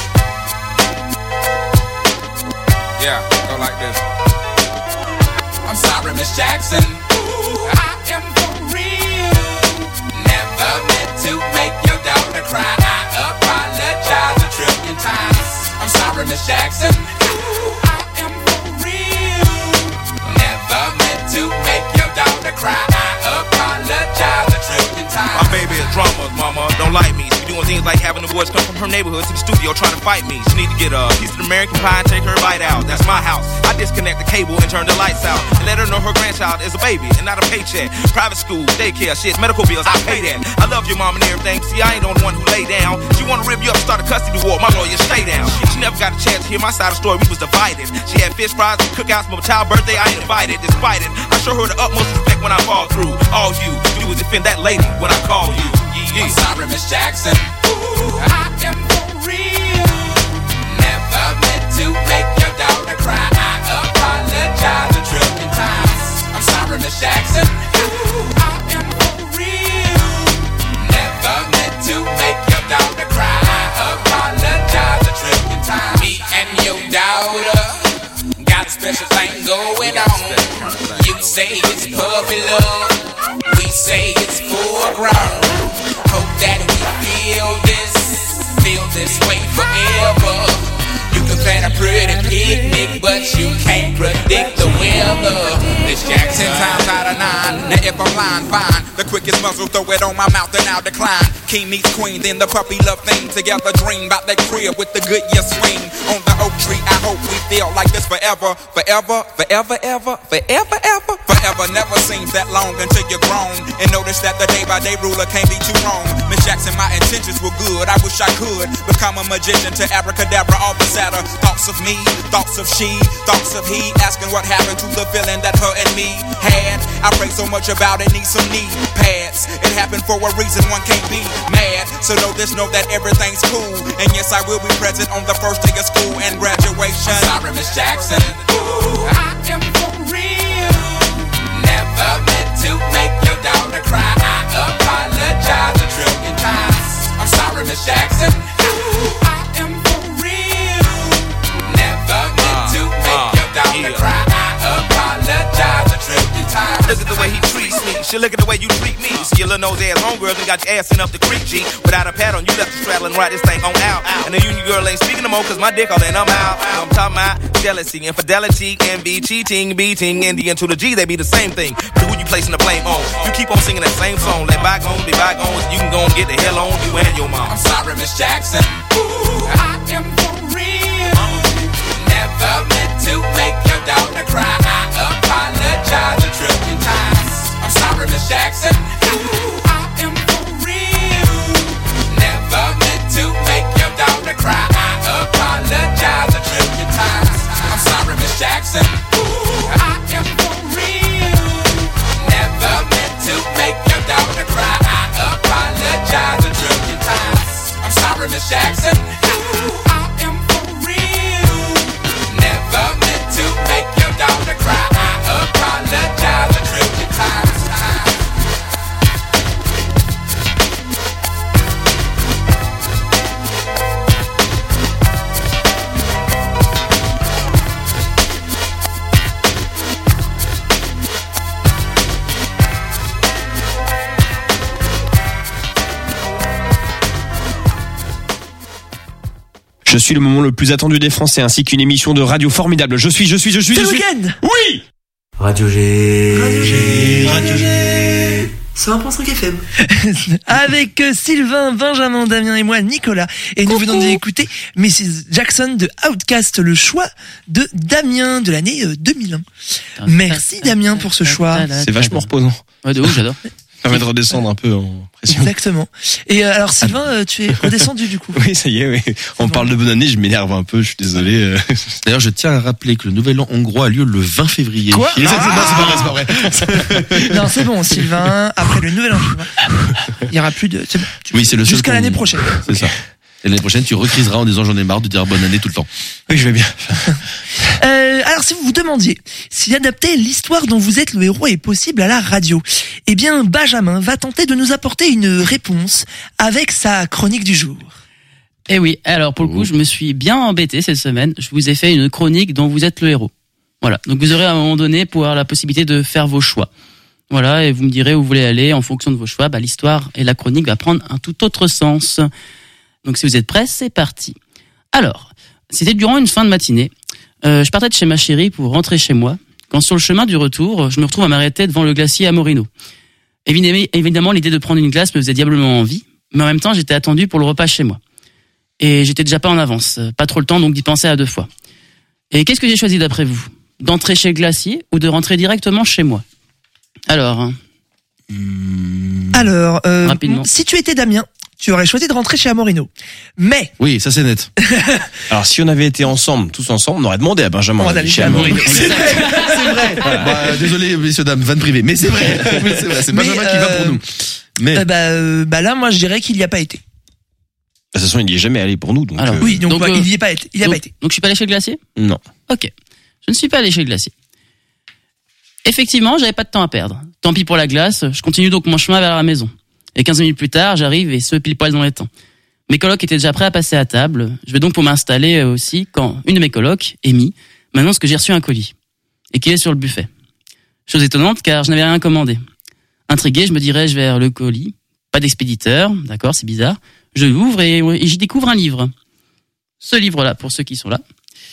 Yeah, go like this. I'm sorry, Miss Jackson. Ooh, I am for real. Never meant to make your daughter cry. I apologize a trillion times. I'm sorry, Miss Jackson. Ooh, I am for real. Never meant to make your daughter cry. I apologize a trillion times. My baby is drama, mama, don't like me. She be doing things like having the boys come from her neighborhood to the studio trying to fight me. She need to get a piece of American pie and take her bite out. That's my house. I disconnect the cable and turn the lights out. And let her know her grandchild is a baby and not a paycheck. Private school, daycare, shit, medical bills, I pay that. I love your mom and everything. See, I ain't the only one who lay down. She wanna rip you up, start a custody war. My lawyer, stay down. She never got a chance to hear my side of the story. We was divided. She had fish fries and cookouts for my child's birthday. I ain't invited. Despite it, I show her the utmost respect when I fall through. All you, you would defend that lady when I call you. Yeah. I'm sorry, Miss Jackson. Ooh, I am for real. Never meant to make your daughter cry. I apologize a trillion times. I'm sorry, Miss Jackson. Ooh, I am for real. Never meant to make your daughter cry. I apologize a trillion times. Me and your daughter got a special thing going on. You say it's puppy love. We say it's foreground. Hope that we feel this, feel this way forever. You can plan a pretty picnic, but you can't predict the weather. This Jackson times out of nine. Now if I'm lying, fine. The quickest muzzle, throw it on my mouth and I'll decline. King meets queen, then the puppy love thing. Together dream about that crib with the good year swing. On the oak tree, I hope we feel like this forever. Forever, forever, ever, forever, ever. Forever never seems that long until you're grown. And notice that the day by day ruler can't be too wrong. Miss Jackson and my intentions were good. I wish I could become a magician to abracadabra, all the sadder. Thoughts of me, thoughts of she, thoughts of he, asking what happened to the feeling that her and me had. I pray so much about it, need some knee pads. It happened for a reason, one can't be mad. So know this, know that everything's cool. And yes, I will be present on the first day of school and graduation. I'm sorry, Miss Jackson. Ooh, I am for real. Never meant to make your daughter cry. I apologize a trillion times. I'm sorry, Miss Jackson. Ooh, I am for real. Never meant to make your daughter cry. I apologize a trillion times. Look at the way he treats me. Shit, look at the way you treat me. You see your little nose ass homegirls and got your ass sent up the creek, G. Without a pad on, you left the straddle and ride this thing on out. And the union girl ain't speaking no more, cause my dick all in, I'm out. I'm talking about jealousy, infidelity, envy, cheating, beating, and the N to the G, they be the same thing. But who you placing the blame on? You keep on singing that same song. Let bygones be bygones. You can go and get the hell on you and your mom. I'm sorry, Miss Jackson. Ooh, I am for real. Never meant to make your daughter cry. I apologize a trillion times. I'm sorry, Miss Jackson. Ooh, I am for real. Never meant to make your daughter cry. I apologize a trillion times. I'm sorry, Miss Jackson. Ooh, I am for real. Never meant to make your daughter cry. I apologize a trillion times. I'm sorry, Miss Jackson. Ooh, I am for real. Never meant to make your daughter cry. I apologize a trillion times. Je suis le moment le plus attendu des Français, ainsi qu'une émission de radio formidable. Je suis, je suis, je suis, C'est je le suis. week-end. Oui. Radio G. Radio G. Radio G. cent un virgule cinq F M. Avec euh, Sylvain, Benjamin, Damien et moi, Nicolas. Et nous venons d'écouter missus Jackson de Outcast, le choix de Damien de l'année euh, deux mille un. Merci Damien pour ce choix. C'est vachement reposant. Ouais, de ouf, j'adore. Ça permet de redescendre un peu en pression. Exactement. Et euh, alors Sylvain, euh, tu es redescendu du coup. Oui, ça y est, oui. On bon. parle de bonne année, je m'énerve un peu, je suis désolé. D'ailleurs, je tiens à rappeler que le nouvel an hongrois a lieu le vingt février. Quoi ah non, c'est pas vrai, c'est pas vrai. Non, c'est bon, Sylvain, après le nouvel an, il y aura plus de... C'est bon, oui, c'est le seul jusqu'à l'année prochaine. C'est ça. Et l'année prochaine, tu recriseras en disant j'en ai marre de dire bonne année tout le temps. Oui, je vais bien. Euh, alors, si vous vous demandiez si adapter l'histoire dont vous êtes le héros est possible à la radio, eh bien, Benjamin va tenter de nous apporter une réponse avec sa chronique du jour. Eh oui, alors pour le coup, je me suis bien embêté cette semaine. Je vous ai fait une chronique dont vous êtes le héros. Voilà, donc vous aurez à un moment donné pour avoir la possibilité de faire vos choix. Voilà, et vous me direz où vous voulez aller en fonction de vos choix. Bah, l'histoire et la chronique va prendre un tout autre sens. Donc si vous êtes prêts, c'est parti. Alors, c'était durant une fin de matinée. Euh, je partais de chez ma chérie pour rentrer chez moi, quand sur le chemin du retour, je me retrouve à m'arrêter devant le glacier à Morino. Évidemment, évidemment, l'idée de prendre une glace me faisait diablement envie, mais en même temps, j'étais attendu pour le repas chez moi. Et j'étais déjà pas en avance, pas trop le temps donc d'y penser à deux fois. Et qu'est-ce que j'ai choisi d'après vous ? D'entrer chez le glacier ou de rentrer directement chez moi ? Alors... Hein. Alors, euh, Rapidement. si tu étais Damien, tu aurais choisi de rentrer chez Amorino. Mais... Oui, ça c'est net. Alors, si on avait été ensemble, tous ensemble, on aurait demandé à Benjamin On va aller chez Amorino. C'est vrai, c'est vrai. Bah, désolé, messieurs, dames, vanne privée. Mais c'est vrai. C'est vrai, c'est Benjamin Mais, qui va euh, pour nous. Mais... Euh, bah, euh, bah là, moi, je dirais qu'il n'y a pas été. De toute façon, il n'y est jamais allé pour nous. Donc, Alors, euh, Oui, donc, Donc, ouais, euh, il n'y a pas été. Il y a donc, pas été. donc je suis pas allé chez le glacier ? Non. Ok. Je ne suis pas allé chez le glacier. Effectivement, j'avais pas de temps à perdre. Tant pis pour la glace, je continue donc mon chemin vers la maison. Et quinze minutes plus tard, j'arrive et ce pile poil dans les temps. Mes colocs étaient déjà prêts à passer à table. Je vais donc pour m'installer aussi quand une de mes colocs, Amy, m'annonce que j'ai reçu un colis et qu'il est sur le buffet. Chose étonnante car je n'avais rien commandé. Intrigué, je me dirige vers le colis. Pas d'expéditeur, d'accord, c'est bizarre. Je l'ouvre et, et j'y découvre un livre. Ce livre-là, pour ceux qui sont là.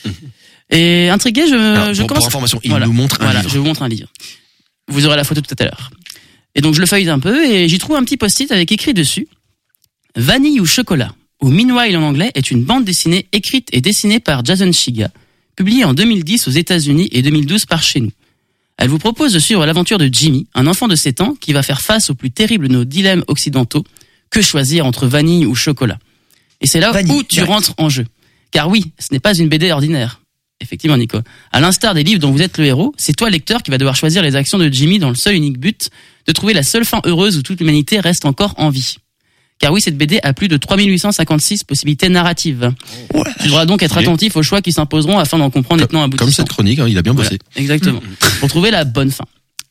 Et intrigué, je, Alors, je pour, commence... pour information, il Voilà. nous montre un Voilà, livre. je vous montre un livre. Vous aurez la photo tout à l'heure. Et donc je le feuille un peu et j'y trouve un petit post-it avec écrit dessus « Vanille ou chocolat » ou « Meanwhile » en anglais est une bande dessinée écrite et dessinée par Jason Shiga, publiée en deux mille dix aux États-Unis et deux mille douze par chez nous. Elle vous propose de suivre l'aventure de Jimmy, un enfant de sept ans qui va faire face au plus terrible de nos dilemmes occidentaux, Que choisir entre vanille ou chocolat? Et c'est là Vanille, où tu direct. rentres en jeu. Car oui, ce n'est pas une B D ordinaire. Effectivement, Nico. À l'instar des livres dont vous êtes le héros, c'est toi, lecteur, qui va devoir choisir les actions de Jimmy dans le seul unique but de trouver la seule fin heureuse où toute l'humanité reste encore en vie. Car oui, cette B D a plus de trois mille huit cent cinquante-six possibilités narratives. Ouais. Tu devras donc être attentif aux choix qui s'imposeront afin d'en comprendre les tenants aboutissants. Comme cette chronique, hein, il a bien bossé. Voilà, exactement. Pour trouver la bonne fin.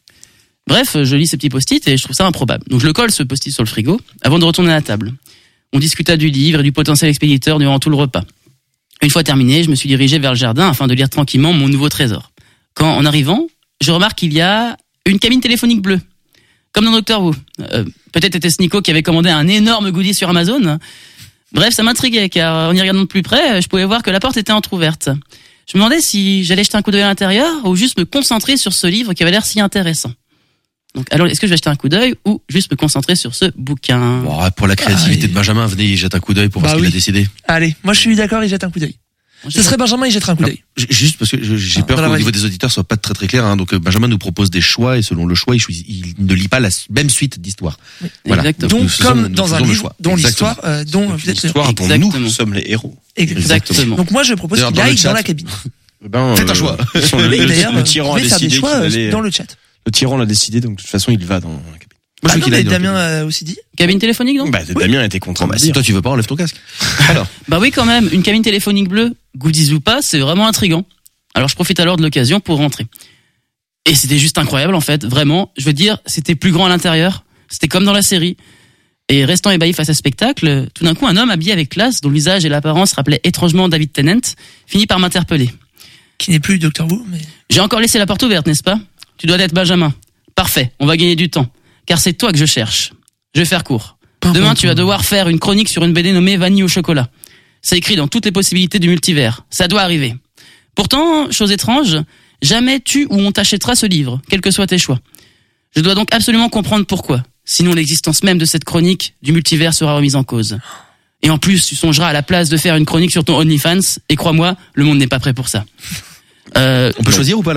Bref, je lis ces petits post-it et je trouve ça improbable. Donc je le colle, ce post-it, sur le frigo avant de retourner à la table. On discuta du livre et du potentiel expéditeur durant tout le repas. Une fois terminé, je me suis dirigé vers le jardin afin de lire tranquillement mon nouveau trésor. Quand, en arrivant, je remarque qu'il y a une cabine téléphonique bleue. Comme dans Doctor Who. Euh, peut-être était-ce Nico qui avait commandé un énorme goodie sur Amazon. Bref, ça m'intriguait car en y regardant de plus près, je pouvais voir que la porte était entrouverte. Je me demandais si j'allais jeter un coup d'œil à l'intérieur ou juste me concentrer sur ce livre qui avait l'air si intéressant. Donc, alors, est-ce que je vais jeter un coup d'œil ou juste me concentrer sur ce bouquin? Bon, pour la créativité Ah, de Benjamin, venez, il jette un coup d'œil pour Bah voir ce qu'il oui. a décidé. Allez, moi je suis d'accord, il jette un coup d'œil. Ce serait Benjamin, il jettera un coup d'œil. J- Juste parce que je- j'ai Ah, peur voilà, qu'au vas-y. niveau des auditeurs, ce soit pas très très clair. Hein. Donc euh, Benjamin nous propose des choix et selon le choix, il, choisit- il ne lit pas la su- même suite d'histoire. Voilà. Exactement. nous Donc, faisons- comme nous dans un faisons le livre choix. dont Exactement. l'histoire, euh, dont vous êtes le L'histoire dont Exactement. nous sommes les héros. Exactement. Donc moi je propose D'ailleurs, qu'il dans le aille chat, dans la cabine. Ben, Faites un euh, choix. sur le, Et le- d'ailleurs, le tyran vous a pouvez faire des décidé choix qu'il euh, allait. dans le chat. Le tyran l'a décidé, donc de toute façon, il va dans la cabine. Moi, Ah je veux non, qu'il aille mais dans le Damien cabine. a aussi dit. Cabine téléphonique, donc? Bah, Damien a été contraint. Bon, bah, de si dire. toi tu veux pas, enlève ton casque. Alors, Bah oui, quand même. Une cabine téléphonique bleue, goodies ou pas, c'est vraiment intriguant. Alors je profite alors de l'occasion pour rentrer. Et c'était juste incroyable en fait, vraiment. Je veux dire, c'était plus grand à l'intérieur. C'était comme dans la série. Et restant ébahi face à ce spectacle, tout d'un coup, un homme habillé avec classe, dont le visage et l'apparence rappelaient étrangement David Tennant, finit par m'interpeller. Qui n'est plus Doctor Who, mais. J'ai encore laissé la porte ouverte, n'est-ce pas? Tu dois être Benjamin. Parfait, on va gagner du temps. Car c'est toi que je cherche. Je vais faire court. Demain, tu vas devoir faire une chronique sur une B D nommée Vanille au chocolat. C'est écrit dans toutes les possibilités du multivers. Ça doit arriver. Pourtant, chose étrange, jamais tu ou on t'achètera ce livre, quels que soient tes choix. Je dois donc absolument comprendre pourquoi. Sinon, l'existence même de cette chronique du multivers sera remise en cause. Et en plus, tu songeras à la place de faire une chronique sur ton OnlyFans, et crois-moi, le monde n'est pas prêt pour ça. Euh, on peut choisir ou pas là?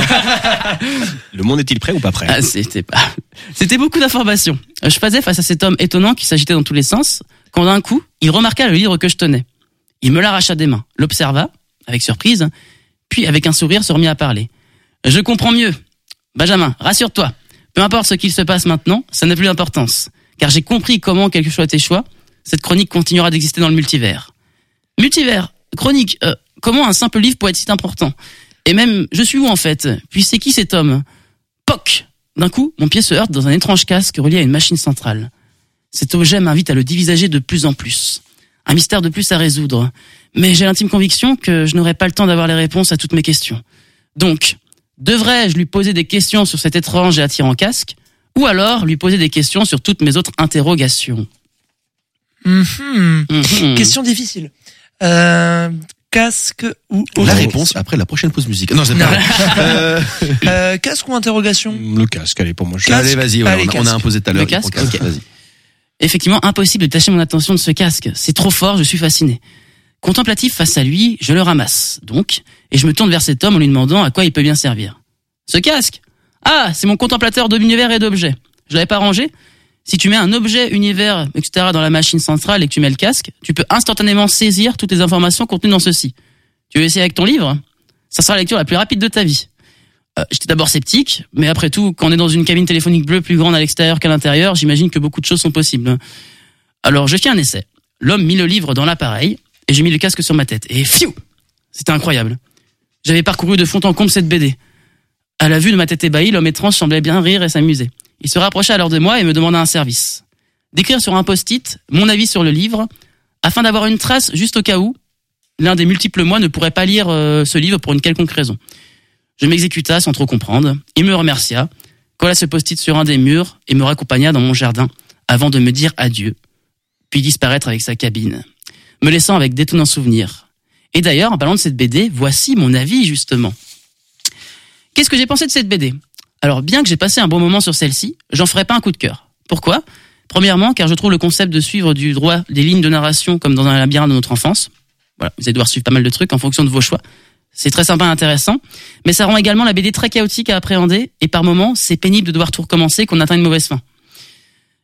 Le monde est-il prêt ou pas prêt? Ah, c'était pas. C'était beaucoup d'informations. Je faisais face à cet homme étonnant qui s'agitait dans tous les sens, quand d'un coup, il remarqua le livre que je tenais. Il me l'arracha des mains, l'observa, avec surprise, puis avec un sourire se remit à parler. Je comprends mieux. Benjamin, rassure-toi. Peu importe ce qu'il se passe maintenant, ça n'a plus d'importance. Car j'ai compris comment, quel que soit tes choix, cette chronique continuera d'exister dans le multivers. Multivers, chronique, euh, comment un simple livre peut être si important? Et même, je suis où en fait? Puis c'est qui cet homme? Poc! D'un coup, mon pied se heurte dans un étrange casque relié à une machine centrale. Cet objet m'invite à le divisager de plus en plus. Un mystère de plus à résoudre. Mais j'ai l'intime conviction que je n'aurai pas le temps d'avoir les réponses à toutes mes questions. Donc, devrais-je lui poser des questions sur cet étrange et attirant casque? Ou alors lui poser des questions sur toutes mes autres interrogations? Mhm. Mhm. Question difficile. Euh, casque ou La autre réponse après la prochaine pause musicale. Non, c'est pas vrai. Euh, Euh, casque ou interrogation? Le casque, allez, pour moi. Je... Casque. Allez, vas-y, ouais, Allez, on, a- on a casque. imposé tout à l'heure. Le casque, Au ok. Vas-y. Effectivement, impossible de tâcher mon attention de ce casque. C'est trop fort, je suis fasciné. Contemplatif face à lui, je le ramasse, donc, et je me tourne vers cet homme en lui demandant à quoi il peut bien servir. Ce casque? Ah, c'est mon contemplateur d'univers et d'objets. Je l'avais pas rangé? Si tu mets un objet, univers, et cetera dans la machine centrale et que tu mets le casque, tu peux instantanément saisir toutes les informations contenues dans ceci. Tu veux essayer avec ton livre? Ça sera la lecture la plus rapide de ta vie. Euh, j'étais d'abord sceptique, mais après tout, quand on est dans une cabine téléphonique bleue plus grande à l'extérieur qu'à l'intérieur, j'imagine que beaucoup de choses sont possibles. Alors, je fis un essai. L'homme mit le livre dans l'appareil, et j'ai mis le casque sur ma tête. Et fiou! C'était incroyable. J'avais parcouru de fond en comble cette B D. À la vue de ma tête ébahie, l'homme étrange semblait bien rire et s'amuser. Il se rapprocha alors de moi et me demanda un service. D'écrire sur un post-it mon avis sur le livre, afin d'avoir une trace juste au cas où l'un des multiples moi ne pourrait pas lire euh, ce livre pour une quelconque raison. Je m'exécuta sans trop comprendre. Il me remercia, colla ce post-it sur un des murs et me raccompagna dans mon jardin avant de me dire adieu, puis disparaître avec sa cabine, me laissant avec d'étonnants souvenirs. Et d'ailleurs, en parlant de cette B D, voici mon avis justement. Qu'est-ce que j'ai pensé de cette B D? Alors, bien que j'ai passé un bon moment sur celle-ci, j'en ferai pas un coup de cœur. Pourquoi? Premièrement, car je trouve le concept de suivre du droit des lignes de narration comme dans un labyrinthe de notre enfance. Voilà, vous allez devoir suivre pas mal de trucs en fonction de vos choix. C'est très sympa et intéressant, mais ça rend également la B D très chaotique à appréhender, et par moments, c'est pénible de devoir tout recommencer, qu'on atteint une mauvaise fin.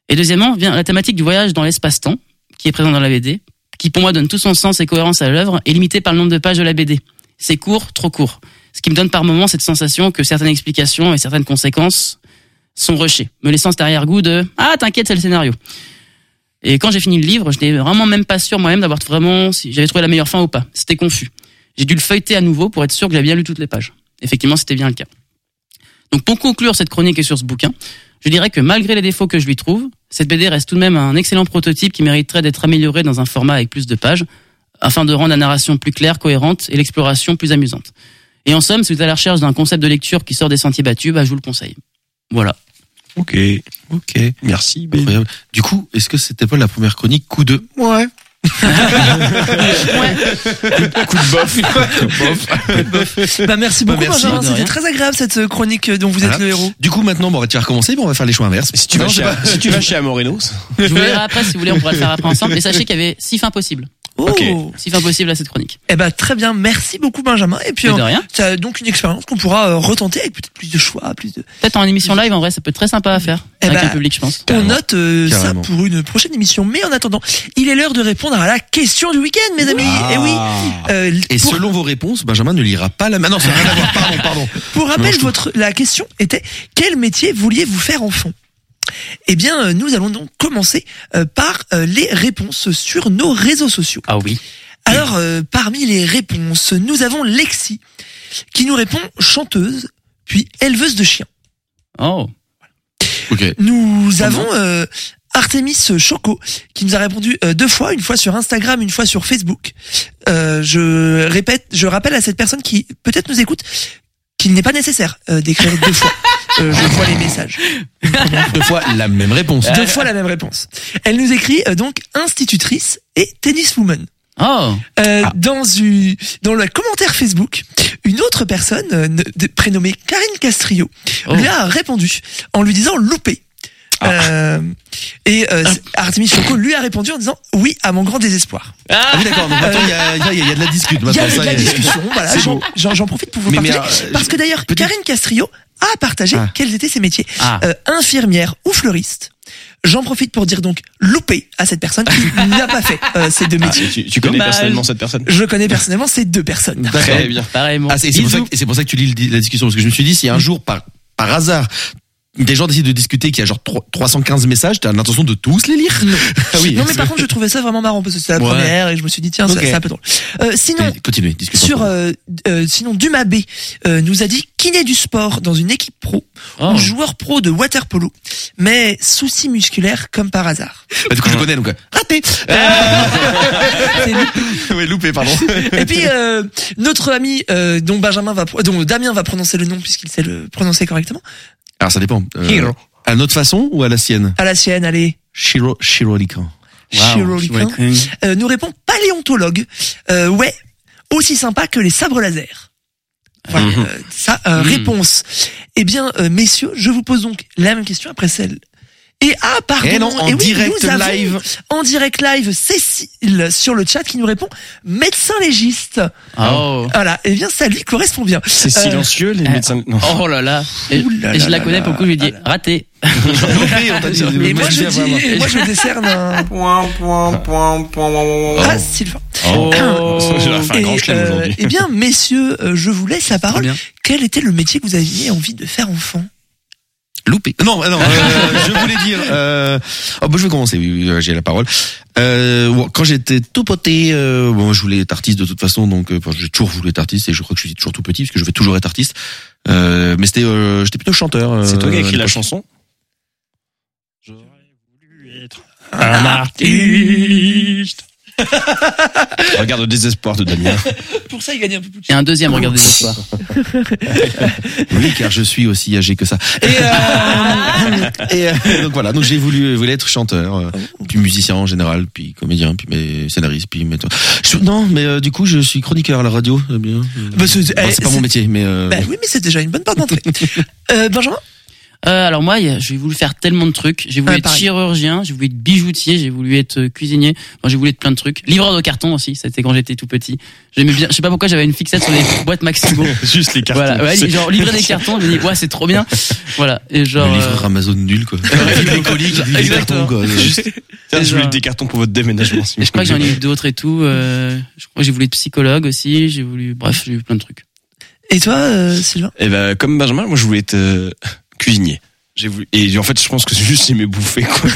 Et deuxièmement, vient la thématique du voyage dans l'espace-temps, qui est présent dans la B D, qui pour moi donne tout son sens et cohérence à l'œuvre, et limité par le nombre de pages de la B D. C'est court, trop court. Ce qui me donne par moments cette sensation que certaines explications et certaines conséquences sont rushées, me laissant cet arrière-goût de « Ah, t'inquiète, c'est le scénario ». Et quand j'ai fini le livre, je n'étais vraiment même pas sûr moi-même d'avoir vraiment si j'avais trouvé la meilleure fin ou pas. C'était confus. J'ai dû le feuilleter à nouveau pour être sûr que j'avais bien lu toutes les pages. Effectivement, c'était bien le cas. Donc pour conclure cette chronique et sur ce bouquin, je dirais que malgré les défauts que je lui trouve, cette B D reste tout de même un excellent prototype qui mériterait d'être amélioré dans un format avec plus de pages, afin de rendre la narration plus claire, cohérente et l'exploration plus amusante. Et en somme, si vous êtes à la recherche d'un concept de lecture qui sort des sentiers battus, bah, je vous le conseille. Voilà. Ok. Ok. Merci. Ben. Incroyable. Du coup, est-ce que c'était pas la première chronique coup de Ouais. Coup de bof. bof. Bah merci beaucoup Bah, merci. Benjamin, De c'était rien. très agréable cette chronique dont vous êtes Voilà. le héros. Du coup, maintenant, bon, on va te faire recommencer, bon, on va faire les choix inverses. Si tu Non, vas je chez, sais pas. si tu vas chez Amorino, Je vous verrai après si vous voulez, on pourra le faire après ensemble. Mais sachez qu'il y avait six fins possibles. Oh. Ok. Six fins possibles à cette chronique. Eh ben très bien, merci beaucoup Benjamin. Et puis Mais de euh, rien. c'est donc une expérience qu'on pourra euh, retenter avec peut-être plus de choix, plus de. Peut-être en émission live, en vrai, ça peut être très sympa à faire. Eh Avec ben, un public, je pense. On note euh, ça Carrément. pour une prochaine émission. Mais en attendant, il est l'heure de répondre à la question du week-end, mes amis. Et oui. euh, Et pour, selon vos réponses, Benjamin ne lira pas la. Ah non, ça n'a rien à voir. Pardon, pardon. pour rappel, Mélange tout. votre la question était quel métier vouliez-vous faire enfant? Eh bien, euh, nous allons donc commencer euh, par euh, les réponses sur nos réseaux sociaux. Ah oui. Alors, euh, parmi les réponses, nous avons Lexi qui nous répond chanteuse, puis éleveuse de chiens. Oh. Ok. Nous avons euh, Artemis Choco qui nous a répondu euh, deux fois, une fois sur Instagram, une fois sur Facebook. Euh, je répète, je rappelle à cette personne qui peut-être nous écoute qu'il n'est pas nécessaire euh, d'écrire deux fois. Euh, je vois les messages. Deux fois la même réponse. Deux fois la même réponse. Elle nous écrit euh, donc institutrice et tenniswoman. Oh. Euh, dans une, dans le commentaire Facebook, une autre personne euh, de- prénommée Karine Castrillo Oh. lui a répondu en lui disant loupé. Euh, et euh, Artemis Choco lui a répondu en disant oui à mon grand désespoir. Ah oui, d'accord. Donc maintenant, il y a, il y a- il y a de la discute. Il y a maintenant, de ça la y est. discussion, voilà. C'est J'en, beau. j'en, j'en profite pour vous Mais- mais partager. alors, parce que d'ailleurs, peut-être- Karine Castrillo a partagé Ah. quels étaient ses métiers. Ah. Euh, infirmière ou fleuriste. J'en profite pour dire donc loupé à cette personne qui n'a pas fait euh, ces deux Ah, métiers. tu, tu connais Dommage. personnellement cette personne? Je connais personnellement ces deux personnes. Très bien. Pareillement. Ah, c'est c'est pour, ça que- et c'est pour ça que tu lis le- la discussion, parce que je me suis dit, si un jour, par, par hasard, des gens décident de discuter, qu'il y a genre trois- trois cent quinze messages, t'as l'intention de tous les lire? Ah oui. Non mais par contre je trouvais ça vraiment marrant parce que c'était la Ouais. première et je me suis dit tiens Ok. c'est c'est un peu drôle. Euh, sinon Continuez, discutons. sur euh, euh, sinon Dumas B euh, nous a dit kiné du sport dans une équipe pro Oh. ou joueur pro de water polo mais soucis musculaires comme par hasard. Bah, du coup, je connais, donc, euh, raté! C'est lui. Oui, loupé, pardon. Et puis euh, notre ami euh, dont Benjamin va pro- dont Damien va prononcer le nom puisqu'il sait le prononcer correctement. Alors, ça dépend. Euh, Hiro. à notre façon ou à la sienne? À la sienne, allez. Shiro, Shirolikan. Shiro Liquin, euh, nous répond paléontologue. Euh, ouais, aussi sympa que les sabres laser. Voilà, Mhm. euh, ça, euh, Mhm. réponse. Eh bien, euh, messieurs, je vous pose donc la même question après celle. Et ah, pardon. Eh non, en et oui, direct nous avons live. En direct live, Cécile sur le chat qui nous répond médecin légiste. Oh. Voilà. Eh bien, ça lui correspond bien. C'est Euh, silencieux, les euh, médecins. Non. Oh là là. Et, Ouh là et je là la là connais là pour le coup, je lui dis là. raté. Loupé, on t'a dit. Et moi, je dis, dis, et moi, je décerne un. Ah, Sylvain. Oh. Je vais faire un grand Et, chelem euh, aujourd'hui. eh bien, messieurs, euh, je vous laisse la parole. bien. Quel était le métier que vous aviez envie de faire enfant? Loupé. Non, non, euh, je voulais dire. Euh... Oh, bah, je vais commencer. Oui, oui, euh, j'ai la parole. Euh, bon, quand j'étais tout poté, euh, bon, je voulais être artiste de toute façon, donc euh, enfin, j'ai toujours voulu être artiste et je crois que je suis toujours tout petit parce que je vais toujours être artiste. Euh, mais c'était, euh, j'étais plutôt chanteur. euh, C'est toi qui as à écrit la l'époque. chanson? J'aurais voulu être un artiste. Regarde le désespoir de Damien. Pour ça, il gagne un peu plus de Et un deuxième, regardez ce soir. Oui, car je suis aussi âgé que ça. Et, euh, et euh, donc voilà, donc j'ai voulu, voulu être chanteur, euh, puis musicien en général, puis comédien, puis mais scénariste, puis metteur. Je- non, mais euh, du coup, je suis chroniqueur à la radio. euh, Bien. Bah, c'est- Bon, eh, c'est pas c'est- mon métier, mais. Euh, Bah oui, mais c'est déjà une bonne porte d'entrée. euh, Benjamin? Euh, alors moi, y a- j'ai voulu faire tellement de trucs. J'ai voulu Ouais, être pareil. chirurgien, j'ai voulu être bijoutier, j'ai voulu être euh, cuisinier. Enfin, j'ai voulu être plein de trucs. Livreur de carton aussi. C'était quand j'étais tout petit. J'aimais bien. Je sais pas pourquoi j'avais une fixette sur les boîtes Maximo. Juste les cartons. Voilà. Ouais, C'est- genre livrer des cartons. Je me dis ouais, c'est trop bien. Voilà. Et genre. Le euh, livreur Amazon nul, quoi. Les colis, les Exactement. cartons, quoi. Juste, tiens, je voulais genre- des cartons pour votre déménagement. s'il Et vous je crois que plaît. j'en ai eu d'autres et tout. Euh, je crois que j'ai voulu être psychologue aussi. J'ai voulu. Bref, j'ai eu plein de trucs. Et toi, euh, Sylvain? Eh ben, comme Benjamin, moi, je voulais être euh, cuisinier. J'ai voulu, et en fait, je pense que c'est juste j'aimais bouffer, quoi.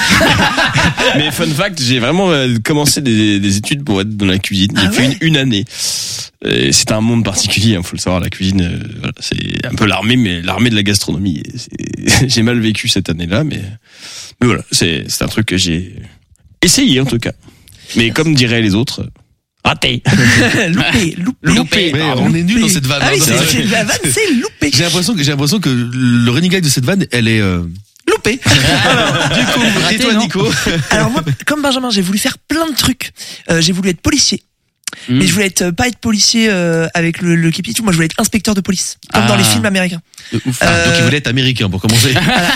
Mais fun fact, j'ai vraiment euh, commencé des, des études pour être dans la cuisine. J'ai Ah fait ouais une, une année. Et c'était un monde particulier, hein, faut le savoir. La cuisine, euh, voilà, c'est un peu l'armée, mais l'armée de la gastronomie. Et c'est- J'ai mal vécu cette année-là, mais, mais voilà, c'est c'est un truc que j'ai essayé en tout cas. Mais comme diraient les autres, raté. loupé, loupé. Loupé. Ouais, on est nul dans cette vanne. Ah oui, hein, c'est, c'est c'est, vrai. la vanne, c'est loupé. J'ai l'impression que j'ai l'impression que le running gag de cette vanne, elle est euh, Loupé. Alors, du coup, Raté, et toi, non Nico? Alors moi, comme Benjamin, j'ai voulu faire plein de trucs. Euh, j'ai voulu être policier. Mm. Mais je voulais être, euh, pas être policier euh, avec le, le képi et tout. Moi, je voulais être inspecteur de police, comme Ah. dans les films américains. De ouf. Ah, donc Euh, il voulait être américain pour commencer.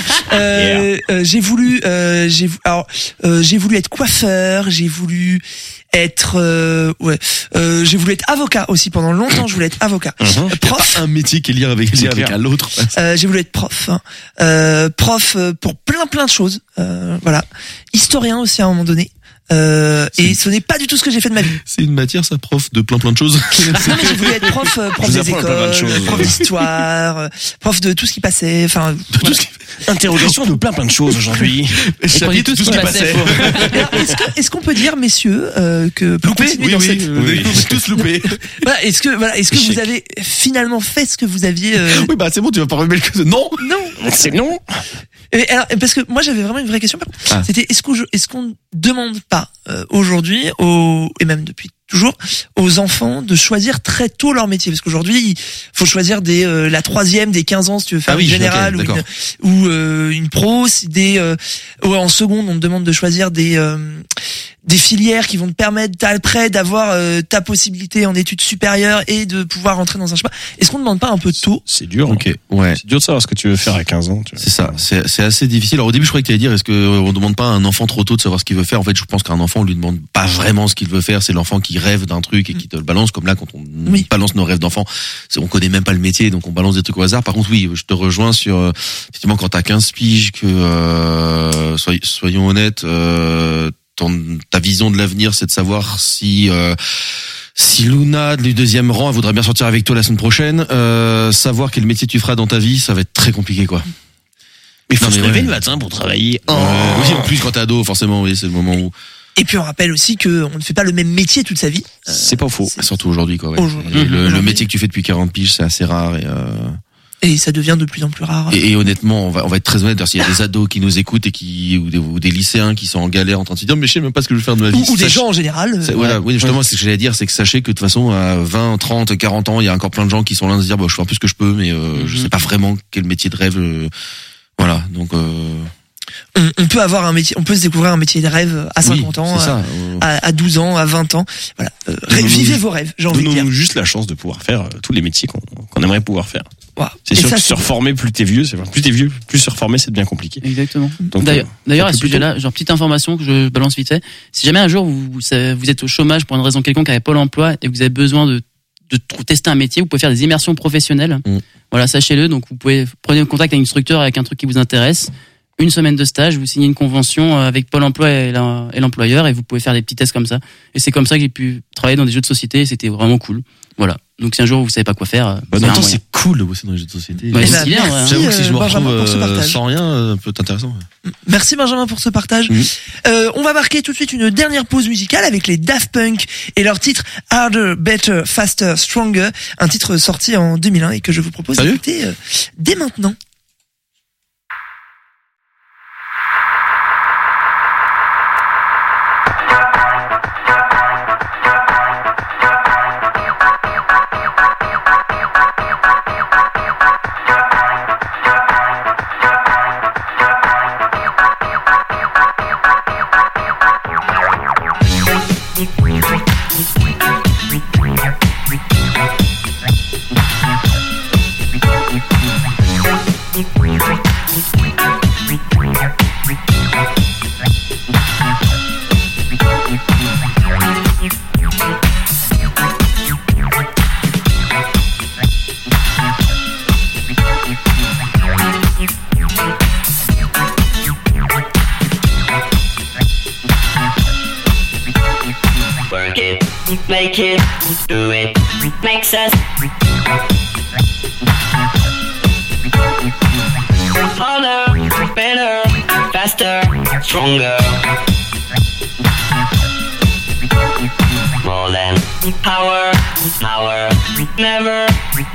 Euh, euh, j'ai voulu, euh, j'ai, vou- alors, euh, j'ai voulu être coiffeur. J'ai voulu être, euh, ouais, euh, j'ai voulu être avocat aussi pendant longtemps. Je voulais être avocat, Mhm. Euh, prof. Un métier qui est lié avec, C'est lié avec clair. un autre. Euh, j'ai voulu être prof, hein. euh, prof euh, pour plein plein de choses. Euh, voilà, historien aussi à un moment donné. Euh, et ce n'est pas du tout ce que j'ai fait de ma vie. C'est une matière, ça, prof de plein plein de choses. Non mais j'ai voulu être prof, euh, prof Je vous des apprends plein de écoles, choses. prof d'histoire, euh, prof de tout ce qui passait. Enfin, voilà. Interrogation de plein plein de choses aujourd'hui. Chapitre, tout ce qui passait. Alors, est-ce que est-ce qu'on peut dire, messieurs, euh, que pour Loupé, continuer oui, dans oui, cette- oui, oui. tous loupés. Voilà, est-ce que voilà, est-ce que Échec. vous avez finalement fait ce que vous aviez euh, Oui, bah c'est bon, tu vas pas remettre que non. Non. C'est non. Et alors, parce que moi j'avais vraiment une vraie question. Ah. C'était est-ce qu'on est-ce qu'on demande pas euh, aujourd'hui aux et même depuis toujours aux enfants de choisir très tôt leur métier, parce qu'aujourd'hui il faut choisir dès euh, la troisième, des quinze ans si tu veux faire Ah oui, une générale ok, ou, d'accord. une, ou euh, une pro. Si des euh, ouais, en seconde on te demande de choisir des euh, des filières qui vont te permettre après d'avoir euh, ta possibilité en études supérieures et de pouvoir rentrer dans un chemin. Est-ce qu'on ne demande pas un peu tôt? C'est dur. Ok, ouais. C'est dur de savoir ce que tu veux faire à quinze ans. Tu vois. C'est ça, c'est c'est assez difficile. Alors au début, je croyais que tu allais dire, est-ce que euh, on demande pas à un enfant trop tôt de savoir ce qu'il veut faire? En fait, je pense qu'un enfant, on lui demande pas vraiment ce qu'il veut faire. C'est l'enfant qui rêve d'un truc et qui te le balance. Comme là, quand on Oui. balance nos rêves d'enfant, c'est- on connaît même pas le métier, donc on balance des trucs au hasard. Par contre, oui, je te rejoins sur euh, effectivement quand t'as quinze piges, que euh, soy- soyons honnêtes, euh, ton, ta vision de l'avenir, c'est de savoir si euh, si Luna du deuxième rang, elle voudrait bien sortir avec toi la semaine prochaine, euh, savoir quel métier tu feras dans ta vie, ça va être très compliqué, quoi. Mais il faut Non, se mais lever ouais. le matin pour travailler. Euh, oui, en plus quand t'es ado, forcément, oui, c'est le moment où. Et puis on rappelle aussi que on ne fait pas le même métier toute sa vie. Euh, C'est pas faux. c'est- Surtout aujourd'hui, quoi. Ouais. Aujourd'hui. Et le, le Aujourd'hui. métier que tu fais depuis quarante piges, c'est assez rare. Et, euh, Et ça devient de plus en plus rare. et, et honnêtement, on va, on va être très honnête. S'il y a des ados qui nous écoutent et qui ou des, ou des lycéens qui sont en galère en train de se dire, mais je sais même pas ce que je vais faire de ma vie. Ou, ou des Sachez- gens en général. euh, c'est- Voilà, oui, justement, c'est ce que j'allais dire, c'est que sachez que de toute façon, à vingt, trente, quarante ans, il y a encore plein de gens qui sont là à se dire, bah, je fais un peu ce que je peux, mais euh, je sais pas vraiment quel métier de rêve. euh, voilà, donc. Euh, on, on peut avoir un métier, on peut se découvrir un métier de rêve à cinquante oui, ans, c'est à, ça. euh, à, à douze ans, à vingt ans. Voilà. Euh, ré- Nous- vivez vos rêves, j'ai envie de dire. Donnons-nous juste la chance de pouvoir faire euh, tous les métiers qu'on qu'on aimerait pouvoir faire. Voilà. C'est Et sûr ça, que se c'est- reformer, plus t'es vieux, c'est plus t'es vieux, plus se reformer, c'est bien compliqué. Exactement. Donc, D'ailleurs, euh, d'ailleurs à ça ce peut plutôt- sujet-là, genre petite information que je balance vite fait. Si jamais un jour vous, vous, ça- vous êtes au chômage pour une raison quelconque avec Pôle Emploi et que vous avez besoin de, de tr- tester un métier, vous pouvez faire des immersions professionnelles. Mm. Voilà, sachez-le. Donc vous pouvez prendre contact avec une structure avec un truc qui vous intéresse. Une semaine de stage, vous signez une convention euh, avec Pôle Emploi et la- et l'employeur et vous pouvez faire des petits tests comme ça. Et c'est comme ça que j'ai pu travailler dans des jeux de société et c'était vraiment cool. Voilà. Donc si un jour vous savez pas quoi faire, euh, Bah, c'est en un même temps, moyen. c'est cool de bosser dans les jeux de société. Bah, Eh c'est ben, stylé, en vrai, hein. merci, J'avoue que si je me euh, Benjamin, retrouve pour ce euh, partage. sans rien, euh, peut être intéressant. Merci Benjamin pour ce partage. Mhm. Euh, on va marquer tout de suite une dernière pause musicale avec les Daft Punk et leur titre Harder, Better, Faster, Stronger, un titre sorti en deux mille un et que je vous propose Sérieux d'écouter euh, dès maintenant. make it, do it, makes us harder, better, faster, stronger. More than power, power, never.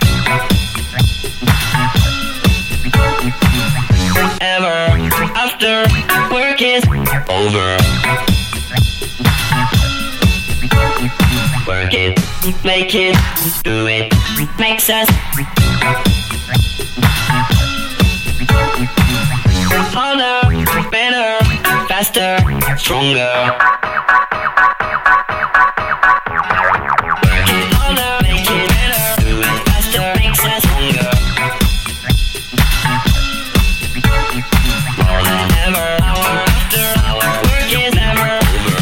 Ever after work is over. Work it, make it, do it, makes us harder, better, faster, stronger. Work it harder, make it better, do it faster, makes us stronger. More than ever, hour after hour, work is never over.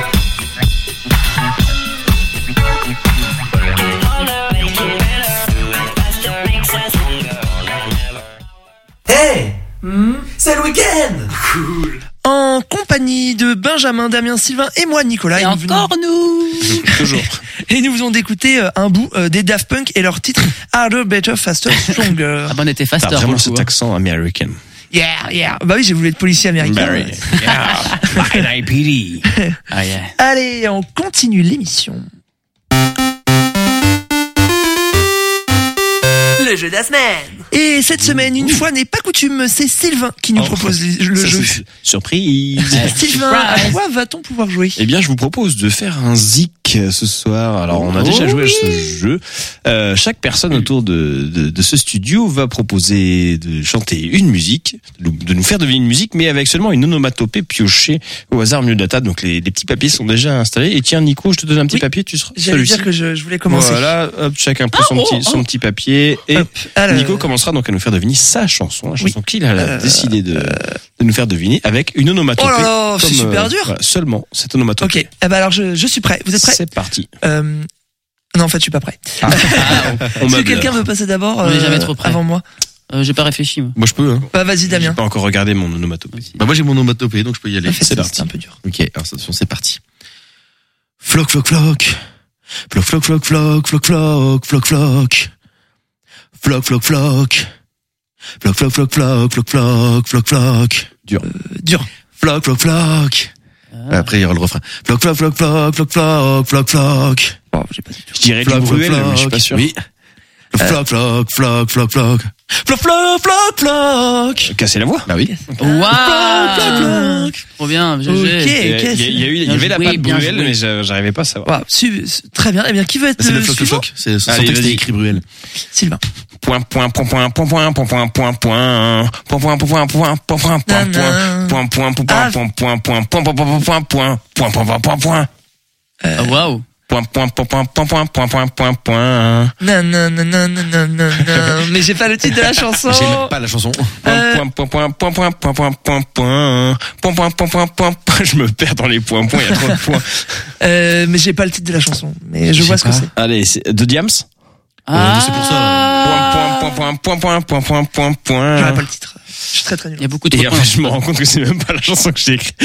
Work it harder, make it better, do it faster, makes us stronger. More than ever. Hey, c'est le week-end. Cool. En compagnie de Benjamin, Damien, Sylvain et moi, Nicolas. Et, et encore nous, nous Toujours. Et nous venons d'écouter euh, un bout euh, des Daft Punk et leur titre Harder, Better, Faster, Stronger. Ah ben on était faster. T'as vraiment pour le cet coup, hein. accent américain. Yeah, yeah. Bah oui, j'ai voulu être policier américain. Barry. Yeah. N I P D. Ah yeah. Allez, on continue l'émission. Le jeu de la semaine. Et cette semaine, une fois n'est pas coutume, c'est Sylvain qui nous Oh, propose le ça, jeu. c'est- Surprise. Sylvain, à quoi va-t-on pouvoir jouer? Eh bien, je vous propose de faire un zik ce soir. Alors, on a Oh déjà joué oui. à ce jeu. Euh, chaque personne autour de, de, de ce studio va proposer de chanter une musique, de nous- de nous faire deviner une musique, mais avec seulement une onomatopée piochée au hasard au milieu de la table. Donc, les, les petits papiers sont déjà installés. Et tiens, Nico, je te donne un petit Oui. papier, tu seras J'allais celui-ci. dire que je, je voulais commencer. Voilà, hop, chacun prend son, Ah, petit, oh, son oh. petit papier. Et Hop, alors, Nico commencera donc à nous faire deviner sa chanson, la chanson qu'il a Euh, décidé de, de nous faire deviner avec une onomatopée. Oh là là, c'est comme, super euh, dur. voilà, seulement cette onomatopée. Ok, eh ben alors je, je suis prêt. Vous êtes prêts? C'est parti. euh, Non, en fait, je suis pas prêt. On Est-ce que meuble. quelqu'un veut passer d'abord On est euh, jamais trop près. avant moi? Euh, j'ai pas réfléchi moi. Moi, je peux, hein. Bah vas-y, J'ai Damien. pas encore regardé mon onomatopée. Bah, moi, j'ai mon onomatopée, donc je peux y aller. En fait, c'est c'est parti. un peu dur. Ok, alors attention, c'est parti. Floc, floc, floc. Floc, floc, floc, floc, floc, floc, floc, floc. Floc, floc, floc. Floc, floc, floc, floc, floc, floc, floc, floc. Euh, dur. Floc, floc, floc. Ah. Après, il y aura le refrain. Floc, floc, floc, floc, floc, floc, floc, floc. Bon, j'ai pas du tout. Je dirais du Floc, floc, Bruel, mais je suis pas sûr. Oui. Floc, floc, floc, floc, floc. Floc, floc, floc, floc. Casser la voix. Bah oui. Waouh. Trop bien, G G. Ok, Il y a- il y a- qu'est-ce- il y a eu, il y Bien avait la joué, patte bien Bruel, joué. mais j'a- j'arrivais pas à savoir. Wow, su- su- très bien. Eh bien, qui veut être C'est le le floc, le suivant? floc. C'est son Allez, texte vas-y. est écrit Bruel. Sylvain. Point, point, point, point, point, point, point, point, point, point, point, point, point, point, point, point, point, point, point, Nanana. point, point, point, Ah. point, point, point, point, point, point, point, point, point, point, point, point, point, Ah, waouh. point, point, point, point, point, point, point, point, point, point. Non, non, non, non, non, non, non, non. Mais j'ai pas le titre de la chanson. J'ai même pas la chanson. Euh, Point, point, point, point, point, point, point, point, point, point, point, point, point, point, point, point. Je me perds dans les points, points, il y a trop de points. Euh, mais j'ai pas le titre de la chanson. Mais je vois ce que c'est. Allez, c'est de Diams. Ah. c'est pour ça. Point, point, point, point, point, point, point, point, point, J'aurais pas point. le titre. Je suis très très nul. Il y a beaucoup de Et en points. fait, je me rends compte que c'est même pas la chanson que j'ai écrite.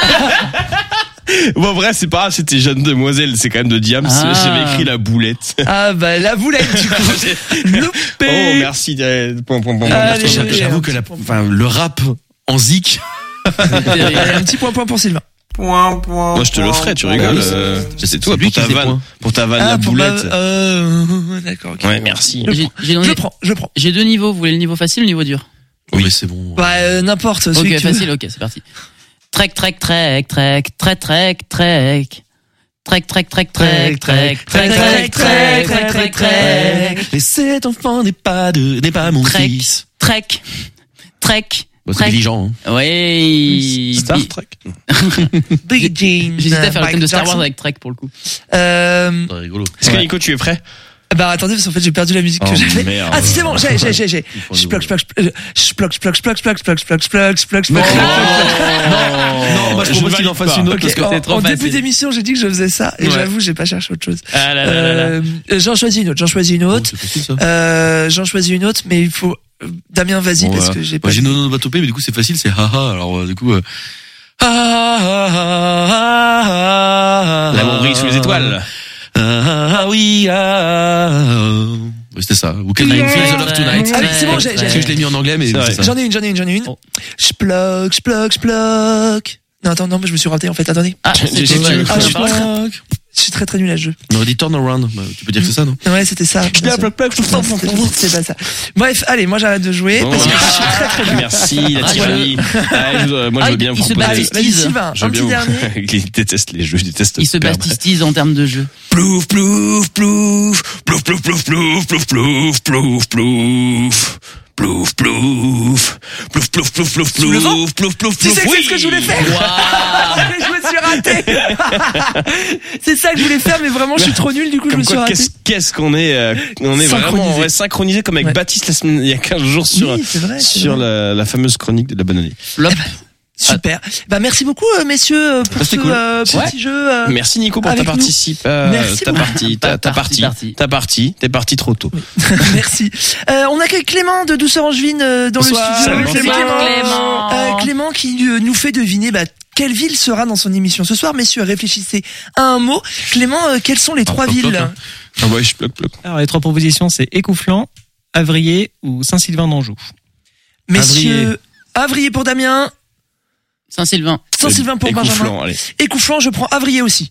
Bon, bref, c'est pas grave, c'était Jeune Demoiselle, c'est quand même de Diams. Ah. J'avais écrit la boulette. Ah bah la boulette du coup. Loupé. Oh, merci. euh, Point, point, point, point. Allez, Merci. allez. J'avoue que la, enfin, le rap en zik. Allez, un petit point point pour Sylvain. Point, point. Moi, je te le ferai, tu rigoles. euh, C'est toi, lui pour qui ta fait vanne. point. Pour ta vanne, Ah la pour ma... boulette. Euh... D'accord. ok. Ouais, merci. Je J'ai- prends. j'ai donné- Je prends. Je prends. J'ai deux niveaux. Vous voulez le niveau facile ou le niveau dur? Oui, mais c'est bon. Bah euh, n'importe. celui Ok, que tu veux. facile, ok, c'est parti. Trek, trek, trek, trek, trek, trek, trek. Trek, trek, trek, trek, trek, trek, trek, trek, trek, trek, trek. Mais cet enfant n'est pas de, n'est pas mon Trek, fils. trek, trek. Bon, c'est Billy Jean, hein. Oui. Star Trek. Big Jean. J'hésitais à faire le thème de Star Jackson. Wars avec Trek pour le coup. Euh... C'est rigolo. Est-ce que Ouais. Nico, tu es prêt? Bah attendez parce qu'en fait j'ai perdu la musique Oh, que j'avais. merde. Ah si c'est bon, j'ai j'ai j'ai j'ai. Il faut Je un bloque, je bloque, je bloque, je bloque, je bloque, je bloque, je bloque, je bloque, je bloque, je bloque, je Non, bloque. non, moi je Je propose qu'il en valide fasse pas. une autre Ok, parce que en, c'est trop en facile. début d'émission j'ai dit que je faisais ça et Ouais. j'avoue j'ai pas cherché autre chose. Ah là là là là là. Euh, j'en choisis une autre, j'en choisis une Oh, autre. c'est facile, ça. Euh, j'en choisis une autre mais il faut euh, Damien vas-y Bon, parce voilà. que j'ai Moi, pas. j'ai une onomatopée, mais du coup c'est facile, c'est haha. Alors euh, du coup. euh, ah, ah, ah, ah, L'amour brille sous les étoiles. Ah oui, ah. Oui, c'était ça. Ou Can I Yeah. Feel the Love Tonight. Allez, c'est bon, j'ai- Parce j'ai- que je l'ai mis en anglais, mais c'est ça. J'en ai une, j'en ai une, j'en ai une. J'ploque, j'ploque, j'ploque. Non, attends, non, mais je me suis raté en fait. Attendez. Ah, J'ai- c'est j'ai- pas mal. Ah, je suis très- je suis très très nul à ce jeu. On aurait dit Turn Around. Bah, tu peux dire que c'est ça, non? Ouais, c'était ça. bien sûr. Non, c'était- C'est pas ça. Bref, allez, moi j'arrête de jouer Bon, parce que ah, je suis très très nul. Merci, la Ah, tyrannie. Ah, je- euh, moi, je Ah, veux bien il vous se proposer. baptise. Vas-y, Sylvain, Je un veux petit bien vous- dernier. Il déteste les jeux, je déteste Il se perdre. baptise en termes de jeu. Plouf, plouf, plouf, plouf, plouf, plouf, plouf, plouf, plouf, plouf, plouf. Plouf, plouf, plouf, plouf, plouf, plouf, Sous le vent plouf, plouf, plouf, Tu sais plouf, que c'est oui. ce que je voulais faire. Mais je me suis raté. C'est ça que je voulais faire, mais vraiment je suis trop nul, du coup je Comme me suis quoi, raté. qu'est-ce, qu'est-ce qu'on est, euh, on est Synchronisé. vraiment ouais, synchronisé comme avec Ouais. Baptiste la semaine, il y a quinze jours sur, Oui, c'est vrai, c'est sur vrai. la, la fameuse chronique de la bonne année. Flop. Super. Bah merci beaucoup euh, messieurs euh, pour Bah, ce c'était cool. euh, petit Ouais. jeu. euh, Merci Nico pour ta avec nous. participation. Euh, Merci ta beaucoup. partie, ta, ta Parti, partie, parti. ta partie, t'es parti trop tôt. Merci. Euh, on accueille Clément de Douceur Angevine euh, dans Bonsoir. le studio. Salut, Clément. Clément. Euh, Clément qui euh, nous fait deviner bah, quelle ville sera dans son émission ce soir. Messieurs, réfléchissez à un mot. Clément, euh, quelles sont les trois plop, plop, villes hein. Ah ouais, je bloque, bloque. Alors les trois propositions, c'est Écouflant, Avrier ou Saint-Sylvain d'Anjou. Messieurs, Avrier pour Damien, Saint-Sylvain. Saint-Sylvain pour Benjamin. Écouflant, allez. Écouflant, je prends Avrier aussi.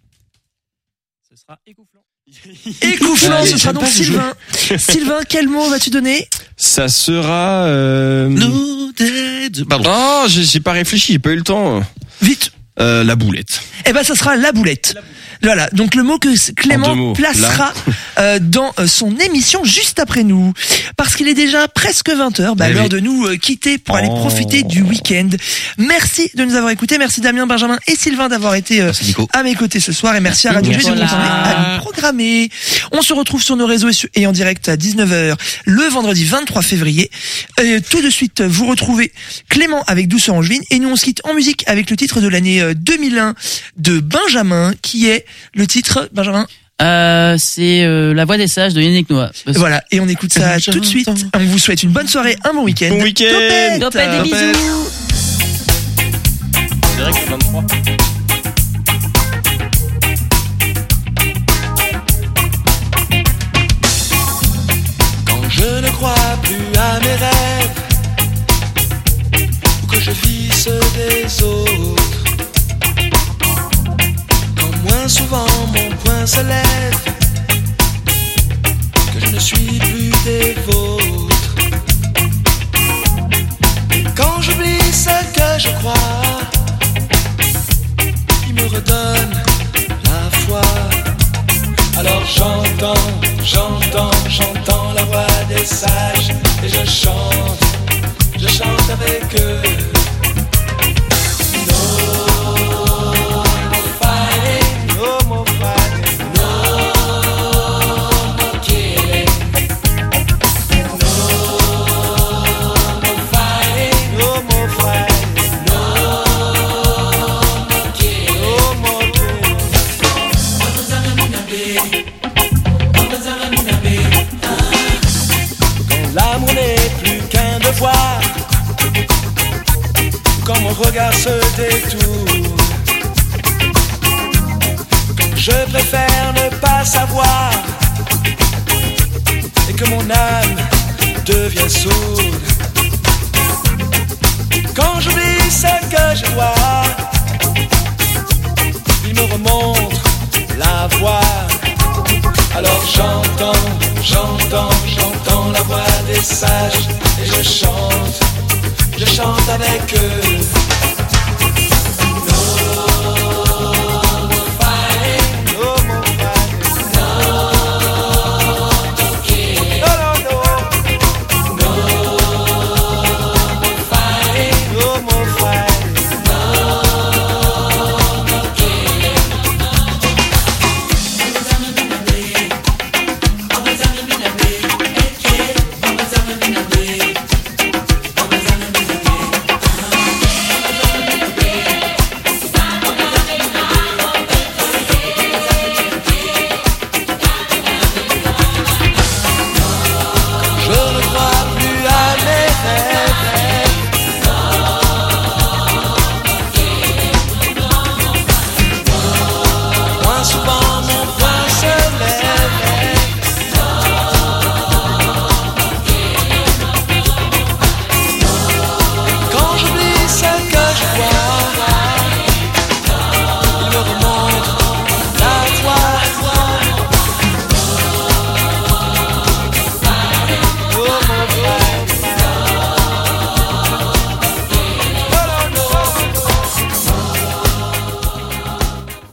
Ce sera Écouflant. Écouflant, Allez, ce sera j'aime donc pas ce Sylvain. Sylvain, quel mot vas-tu donner? Ça sera, euh... No dead. Pardon. Oh, j'ai, j'ai pas réfléchi, j'ai pas eu le temps. Vite. Euh, la boulette. Eh ben, ça sera la boulette. Voilà, donc le mot que En deux Clément mots, placera euh, dans euh, son émission juste après nous. Parce qu'il est déjà presque vingt heures, bah, Eh l'heure oui. de nous euh, quitter pour aller Oh. profiter du week-end. Merci de nous avoir écoutés, merci Damien, Benjamin et Sylvain d'avoir été euh, Merci, Nico. à mes côtés ce soir et merci, à Radio G de Nicolas. continuer à nous programmer. On se retrouve sur nos réseaux et, su- et en direct à dix-neuf heures le vendredi vingt-trois février. Euh, tout de suite, vous retrouvez Clément avec Douceur Angevine et nous on se quitte en musique avec le titre de l'année euh, deux mille un de Benjamin qui est le titre, Benjamin. Euh, c'est euh, La Voix des Sages de Yannick Noah. Parce- Voilà, et on écoute ça tout de suite. On vous souhaite une bonne soirée, un bon week-end. Bon week-end. Topette. Topette, des Topette. bisous. C'est vrai que vingt-trois. Quand je ne crois plus à mes rêves, ou que je vis ceux des autres, quand moins souvent mon poing se lève, que je ne suis plus des vôtres, et quand j'oublie ce que je crois, il me redonne la foi. Alors j'entends, j'entends, j'entends la voix des sages et je chante, je chante avec eux. No more fighting, no more fighting, no more killing, no more fighting, no more fighting, no more killing, no more killing. Quand l'amour n'est plus qu'un devoir, quand mon regard se détourne, quand je préfère ne pas savoir et que mon âme devient sourde, quand j'oublie ce que je dois, il me remonte la voix. Alors j'entends, j'entends, j'entends la voix des sages et je chante, je chante avec eux.